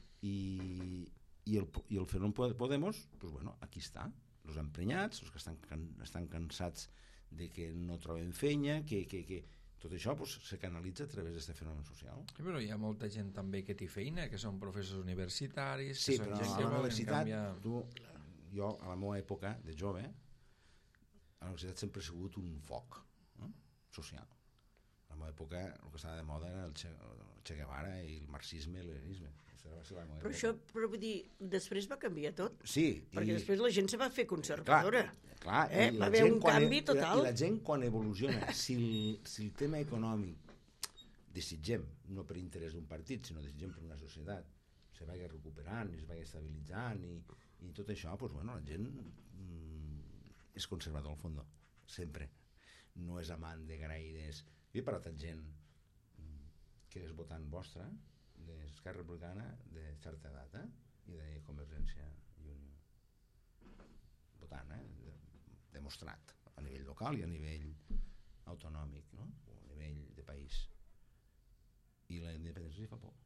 I el fenomen Podemos, pues bueno, aquí està. Els emprenyats, els que estan cansats de que no troben feina, que tot això se canalitza a través d'aquest fenomen social. Sí, però hi ha molta gent també que té feina, que són professors universitaris, sí, que són però gent a que la volen universitat, canviar... Jo, a la meva època de jove, a la universitat sempre ha sigut un foc social. A la meva època el que estava de moda era el Che Guevara i el marxisme i el leninisme. Però això, vull dir, després va canviar tot. Sí. Perquè després la gent se va fer conservadora. Clar, va haver un canvi total. I la gent quan evoluciona, si el tema econòmic desitgem, no per interès d'un partit, sinó desitgem per una societat, se vagi recuperant i es vagi estabilitzant i tot això, doncs, bueno, la gent és conservador al fons, sempre. No és amant de gaires... Jo he parlat amb gent que és votant vostra, d'Esquerra Republicana, de certa edat, i de Convergència i Unió. Votant, demostrat, a nivell local i a nivell autonòmic, no? O a nivell de país. I la independència li fa por.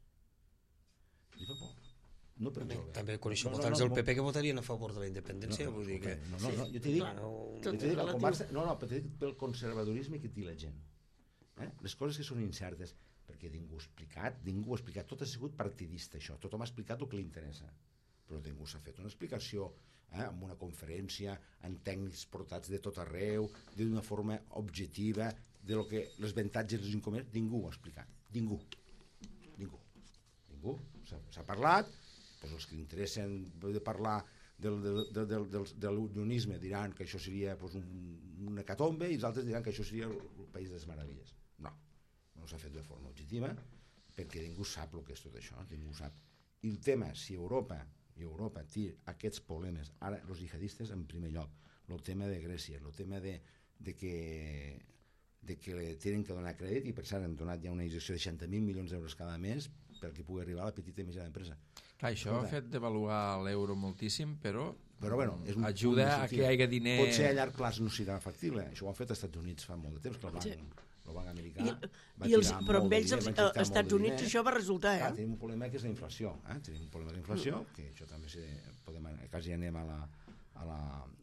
No per jove. També coneixo votants del PP que votarien a favor de la independència, vull dir que... No, jo t'he dit pel conservadorisme que té la gent. Les coses que són incertes, perquè ningú ha explicat, tot ha sigut partidista, això. Tothom ha explicat el que li interessa. Però però ningú s'ha fet una explicació amb una conferència, amb tècnics portats de tot arreu, d'una forma objectiva, de lo que les avantatges i els inconvenients. Ningú ho ha explicat. Ningú. S'ha parlat, doncs els que interessen de parlar de l'unionisme diran que això seria una hecatombe i els altres diran que això seria el país de les meravelles. No s'ha fet de forma objectiva perquè ningú sap el que és tot això, ningú sap. I el tema, si Europa té aquests problemes, ara els jihadistes en primer lloc, el tema de Grècia, el tema de que tenen que donar crèdit, i per cert han donat ja una injecció de 60.000 milions d'euros cada mes perquè pugui arribar a la petita i mitjana empresa. Clar, això ha fet devaluar l'euro moltíssim, però bueno, ajuda a que hi hagi diner... Potser a llarg plaç no serà factible. Això ho han fet als Estats Units fa molt de temps, que el banc americà va tirar però molt amb de ells, diner, als Estats Units, això va resultar, Clar, tenim un problema que és la inflació. Tenim un problema de la inflació, que això també podem... Quasi anem a la...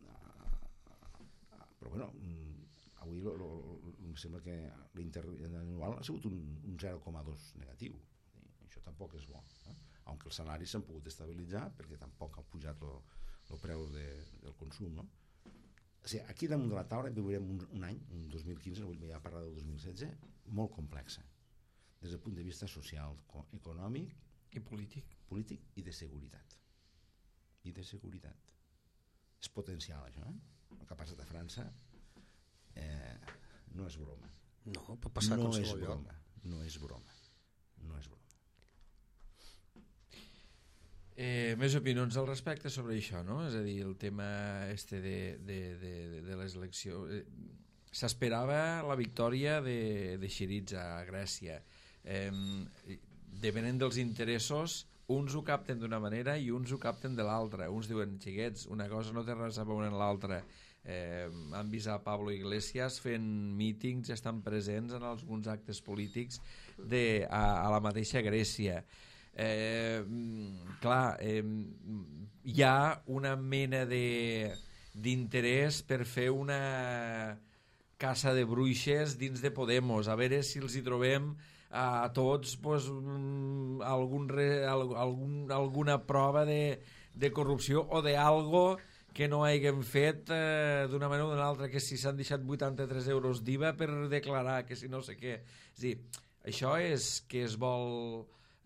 Però bueno, avui em sembla que l'interanual ha sigut un 0,2 negatiu. Això tampoc és bo. Aunque els salaris s'han pogut estabilitzar perquè tampoc ha pujat el preu del consum, no? O sigui, aquí damunt de la taula viurem un any, un 2015, avui ja parlar del 2016, molt complexa, des del punt de vista social, econòmic i polític i de seguretat. És potencial, això, El que ha passat a França no és broma. No, pot passar a qualsevol lloc. No és broma. Més opinions al respecte sobre això, no? És a dir, el tema de les eleccions. S'esperava la victòria de Syriza a Grècia. Depenent dels interessos, uns ho capten d'una manera i uns ho capten de l'altra. Uns diuen, xiquets, una cosa no té res a veure amb l'altra. Han vist a Pablo Iglesias fent mítings i estan presents en alguns actes polítics a la mateixa Grècia. Clar, hi ha una mena d'interès per fer una caça de bruixes dins de Podemos, a veure si els hi trobem a tots alguna prova de corrupció o d'algo que no hagin fet d'una manera o d'una altra, que si s'han deixat 83 euros d'IVA per declarar que si no sé què. És a dir, això és que es vol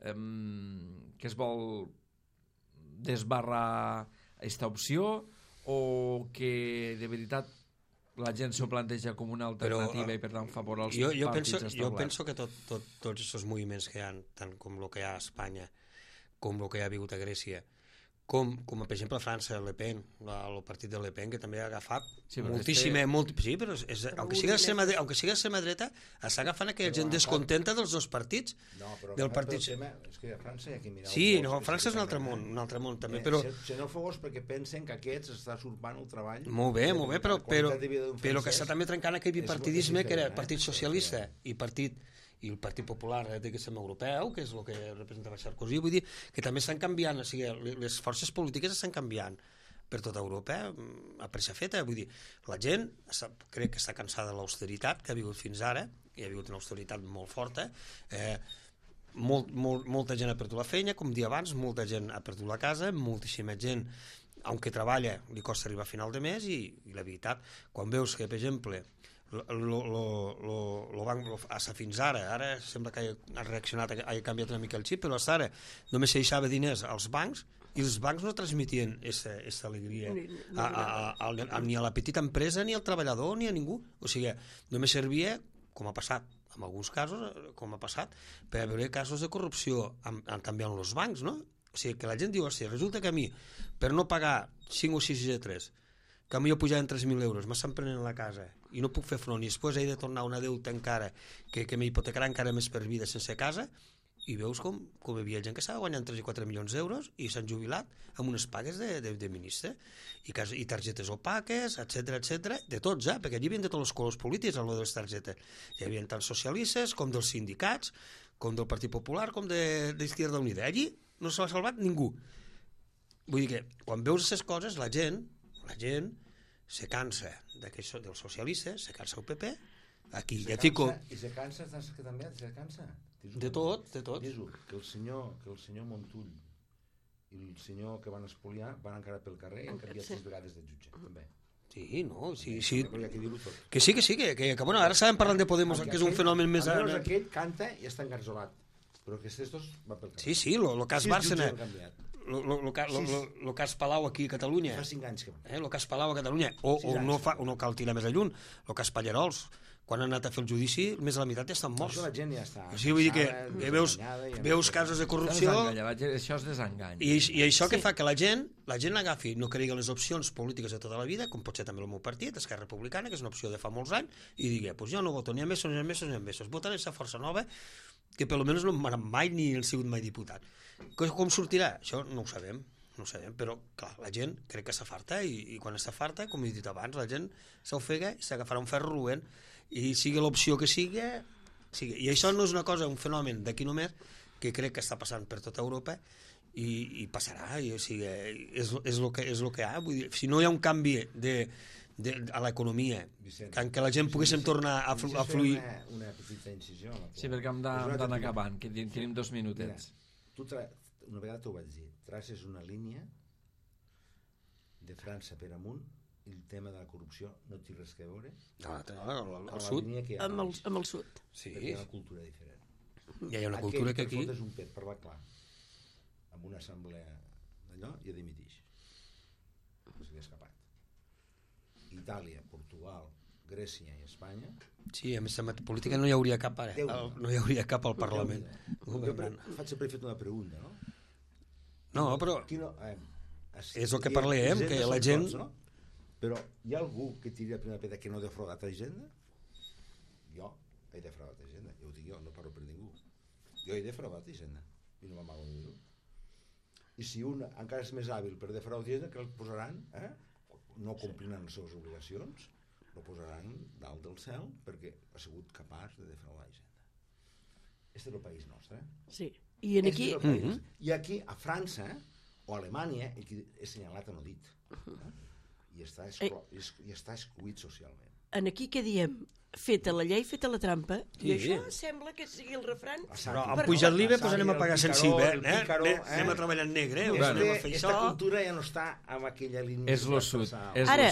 desbarrar aquesta opció o que de veritat la gent s'ho planteja com una alternativa i per tant favor als partits establerts? Jo penso que tots aquests moviments que hi ha, tant com el que hi ha a Espanya com el que hi ha hagut a Grècia, com per exemple a França, Le Pen, el partit de Le Pen, que també ha agafat moltíssima... Sí, però aunque sigui l'extrema dreta, està agafant aquella gent descontenta dels dos partits. No, però del partit... és que a França hi ha que mirar... Sí, no, França és un altre món també, però... Si no fos perquè pensen que aquests està usurpant el treball... Molt bé, però que està també trencant aquell bipartidisme que era Partit Socialista i el Partit Popular, diguéssim, europeu, que és el que representava Sarkozy. Vull dir que també estan canviant, o sigui, les forces polítiques estan canviant per tota Europa a pressa feta. Vull dir, la gent crec que està cansada de l'austeritat que ha vingut fins ara, hi ha hagut una austeritat molt forta, molta gent ha perdut la feina, com dia abans, molta gent ha perdut la casa, moltíssima gent, aunque treballa, li costa arribar a final de mes, i la veritat, quan veus que, per exemple, el banc fins ara sembla que ha reaccionat, ha canviat una mica el xip, però fins ara només se deixava diners als bancs i els bancs no transmetien aquesta alegria ni a la petita empresa, ni al treballador, ni a ningú. O sigui, només servia, com ha passat en alguns casos, per haver casos de corrupció també en els bancs, no? O sigui, que la gent diu, hòstia, resulta que a mi, per no pagar 5 o 6 G3, que a mi jo pujaven 3.000 euros, m'estan prenent la casa i no puc fer front, i després he de tornar una deuta encara que m'hipotecarà encara més per vida sense casa, i veus com hi havia gent que estava guanyant 3 i 4 milions d'euros i s'han jubilat amb unes pagues de ministre i targetes opaques, etc, de tots, perquè allí hi havia de tots els colors polítics a lo de les targetes. Hi havia tant socialistes com dels sindicats, com del Partit Popular, com d'Izquierda Unida. Allí no s'ha salvat ningú. Vull dir que quan veus aquestes coses la gent se cansa dels socialistes, se cansa el PP, aquí ja fico... I se cansa, que també se cansa? De tot. Dius que el senyor Montull I el senyor que van espoliar van encara pel carrer i han canviat 6 vegades de jutge, també. Sí, no, sí. Però hi ha que dir-ho tot. Que sí, bueno, ara estàvem parlant de Podemos, que és un fenomen més... Almenys aquell canta i està engarzolat, però que aquests dos van pel carrer. Sí, el cas Bárcena, han canviat. el cas Palau aquí a Catalunya, Fa 5 anys que... el cas Palau a Catalunya, o no cal tirar més a lluny, el cas Pallarols, quan han anat a fer el judici, més de la meitat ja estan morts. Això la gent ja està... O sigui, vull dir que veus casos de corrupció... Això és desengany. I això que fa que la gent agafi, no cregui en les opcions polítiques de tota la vida, com pot ser també el meu partit, Esquerra Republicana, que és una opció de fa molts anys, i digui, pues jo no voto ni a Mesos ni a Mesos ni a Mesos, voten aquesta força nova, que per almenys no m'han mai ni han sigut mai diputat. Com sortirà? Això no ho sabem, però clar, la gent crec que està farta, i quan està farta, com he dit abans, la gent s'ofega i s'agafarà un ferro roent, i sigui l'opció que sigui. I això no és una cosa, un fenomen d'aquí només, que crec que està passant per tota Europa, i passarà, o sigui, és el que hi ha. Vull dir, si no hi ha un canvi a l'economia, que la gent poguéssim tornar a fluir... Una petita incisió. Sí, perquè hem d'anar acabant, que tenim 2 minutets. Una vegada t'ho vaig dir, traces una línia de França per amunt, i el tema de la corrupció no té res a veure al sud, amb el sud. sí, perquè hi ha una cultura diferent. ja hi ha una cultura que aquí... Aquell que un pet per la clar amb una assemblea d'allò i ja dimitix, se li ha escapat. Itàlia, Portugal, Grècia i Espanya. Sí, a més de política no hi hauria cap ara, no hi hauria cap al Parlament. Jo sempre he fet una pregunta, no? No, però és el que parlem, que la gent... Però hi ha algú que tiri la primera pedra que no ha defraudat a Hisenda? Jo he defraudat a Hisenda, ja ho dic jo, no parlo per ningú. Jo he defraudat a Hisenda i no m'amago de dir-ho. I si un encara és més hàbil per defraudar a Hisenda, que el posaran, no complint les seves obligacions, lo posaran dalt del cel perquè ha sigut capaç de defraudar a Hisenda. Este és el país nostre. Sí. I aquí... I aquí, a França o a Alemanya, he assenyalat a no dit. I està excluït socialment. En aquí què diem? Feta la llei, feta la trampa, i això sembla que sigui el refran. Però han pujat l'IVA, doncs anem a pagar sensible, anem a treballar en negre, anem a fer això. Aquesta cultura ja no està amb aquella línia. És lo sud, Ara,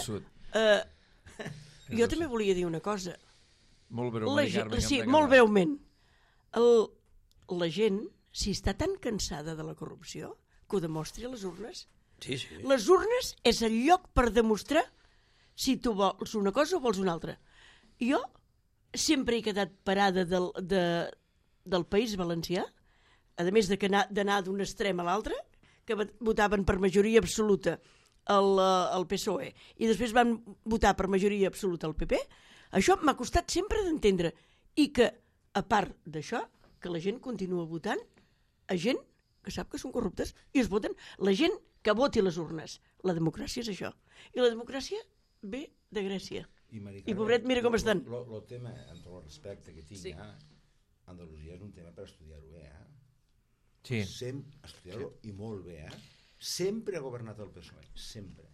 jo també volia dir una cosa. Molt breument, Carme. Sí, molt breument. La gent, si està tan cansada de la corrupció, que ho demostri a les urnes. Sí. Les urnes és el lloc per demostrar si tu vols una cosa o vols una altra. Jo sempre he quedat parada del País Valencià, a més d'anar d'un extrem a l'altre, que votaven per majoria absoluta el PSOE i després van votar per majoria absoluta el PP. Això m'ha costat sempre d'entendre, i que, a part d'això, que la gent continua votant a gent que sap que són corruptes i es voten la gent que voti les urnes. La democràcia és això. I la democràcia ve de Grècia. I pobret, mira com estan. El tema, amb tot el respecte que tinc, Andalusia és un tema per estudiar-ho bé, Sí. Estudiar-ho i molt bé, Sempre ha governat el PSOE, sempre.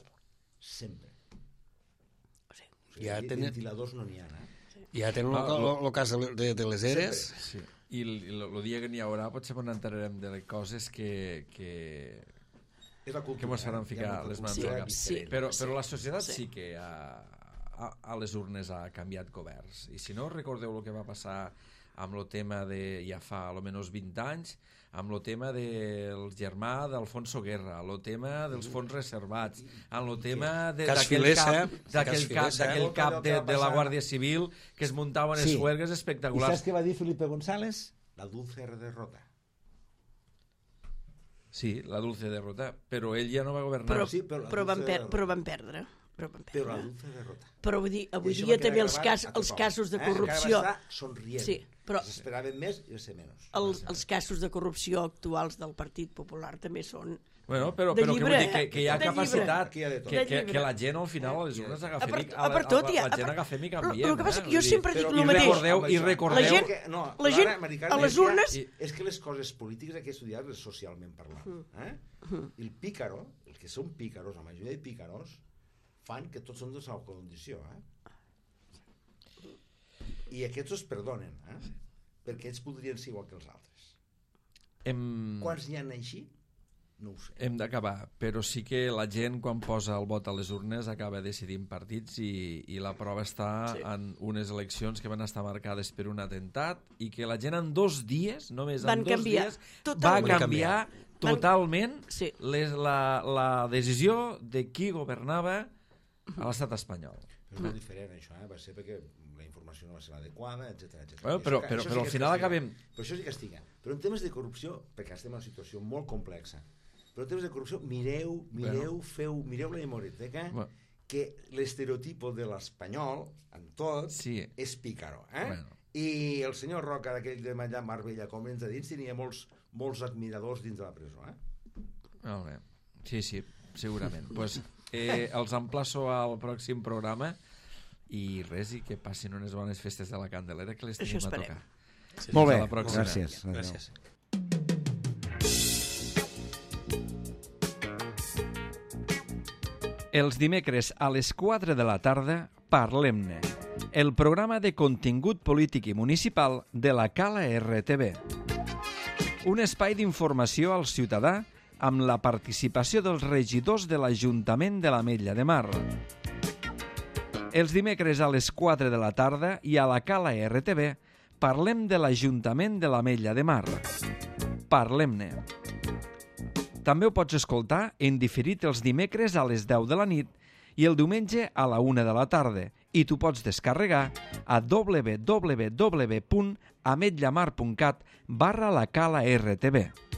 O sigui, ventiladors no n'hi ha, Ja tenen el cas de les eres. Sí. I el dia que n'hi haurà potser ens enterarem de les coses que mos faran ficar les mans al cap. Però la societat sí que a les urnes ha canviat governs. I si no recordeu el que va passar amb el tema de, ja fa almenys 20 anys, amb el tema del germà d'Alfonso Guerra, el tema dels fons reservats, amb el tema d'aquell cap de la Guàrdia Civil que es muntaven unes huelgues espectaculars. I saps què va dir Felipe González? La dulce derrota. Sí, la dulce derrota, però ell ja no va governar. Però van perdre. Però la dulce derrota. Però vull dir, avui dia també els casos de corrupció... Encara va estar somrient. Sí, però... S'esperaven més i va ser menys. Els casos de corrupció actuals del Partit Popular també són... Bueno, però que vull dir que hi ha capacitat, que la gent al final a les urnes agafem i canviem. El que passa que jo sempre dic el mateix. I recordeu... La gent a les urnes... És que les coses polítiques hay que estudiar-les socialment parlant. El pícaro, els que són pícaros, la majoria de pícaros, fan que tots són de la condició. I aquests es perdonen, perquè ells podrien ser igual que els altres. Quants n'hi ha així? No ho sé. Hem d'acabar, però sí que la gent, quan posa el vot a les urnes, acaba decidint partits i la prova està en unes eleccions que van estar marcades per un atemptat i que la gent en 2 dies, només en 2 dies, va canviar totalment la decisió de qui governava a l'estat espanyol. És molt diferent això, va ser perquè la informació no va ser l'adequada, etc. Bueno, però al final acabem... Però això sí que castiga. Però en temes de corrupció, perquè estem en una situació molt complexa, però en temes de corrupció mireu la hemeroteca, que l'estereotipo de l'espanyol, en tot, és pícaro. I el senyor Roca, d'aquell de Marbella, com ens ha dit, tenia molts admiradors dins de la presó. Molt bé. Sí, segurament. Doncs els emplaço al pròxim programa i res, i que passin unes bones festes de la Candelera, que les tenim a tocar. Molt bé, gràcies. Els dimecres a les 4 de la tarda, Parlem-ne, el programa de contingut polític i municipal de la Cala RTV. Un espai d'informació al ciutadà amb la participació dels regidors de l'Ajuntament de l'Ametlla de Mar. Els dimecres a les 4 de la tarda i a la Cala RTV parlem de l'Ajuntament de l'Ametlla de Mar. Parlem-ne. També ho pots escoltar en diferit els dimecres a les 10 de la nit i el diumenge a la 1 de la tarda i t'ho pots descarregar a www.ametllamar.cat/la Cala RTV.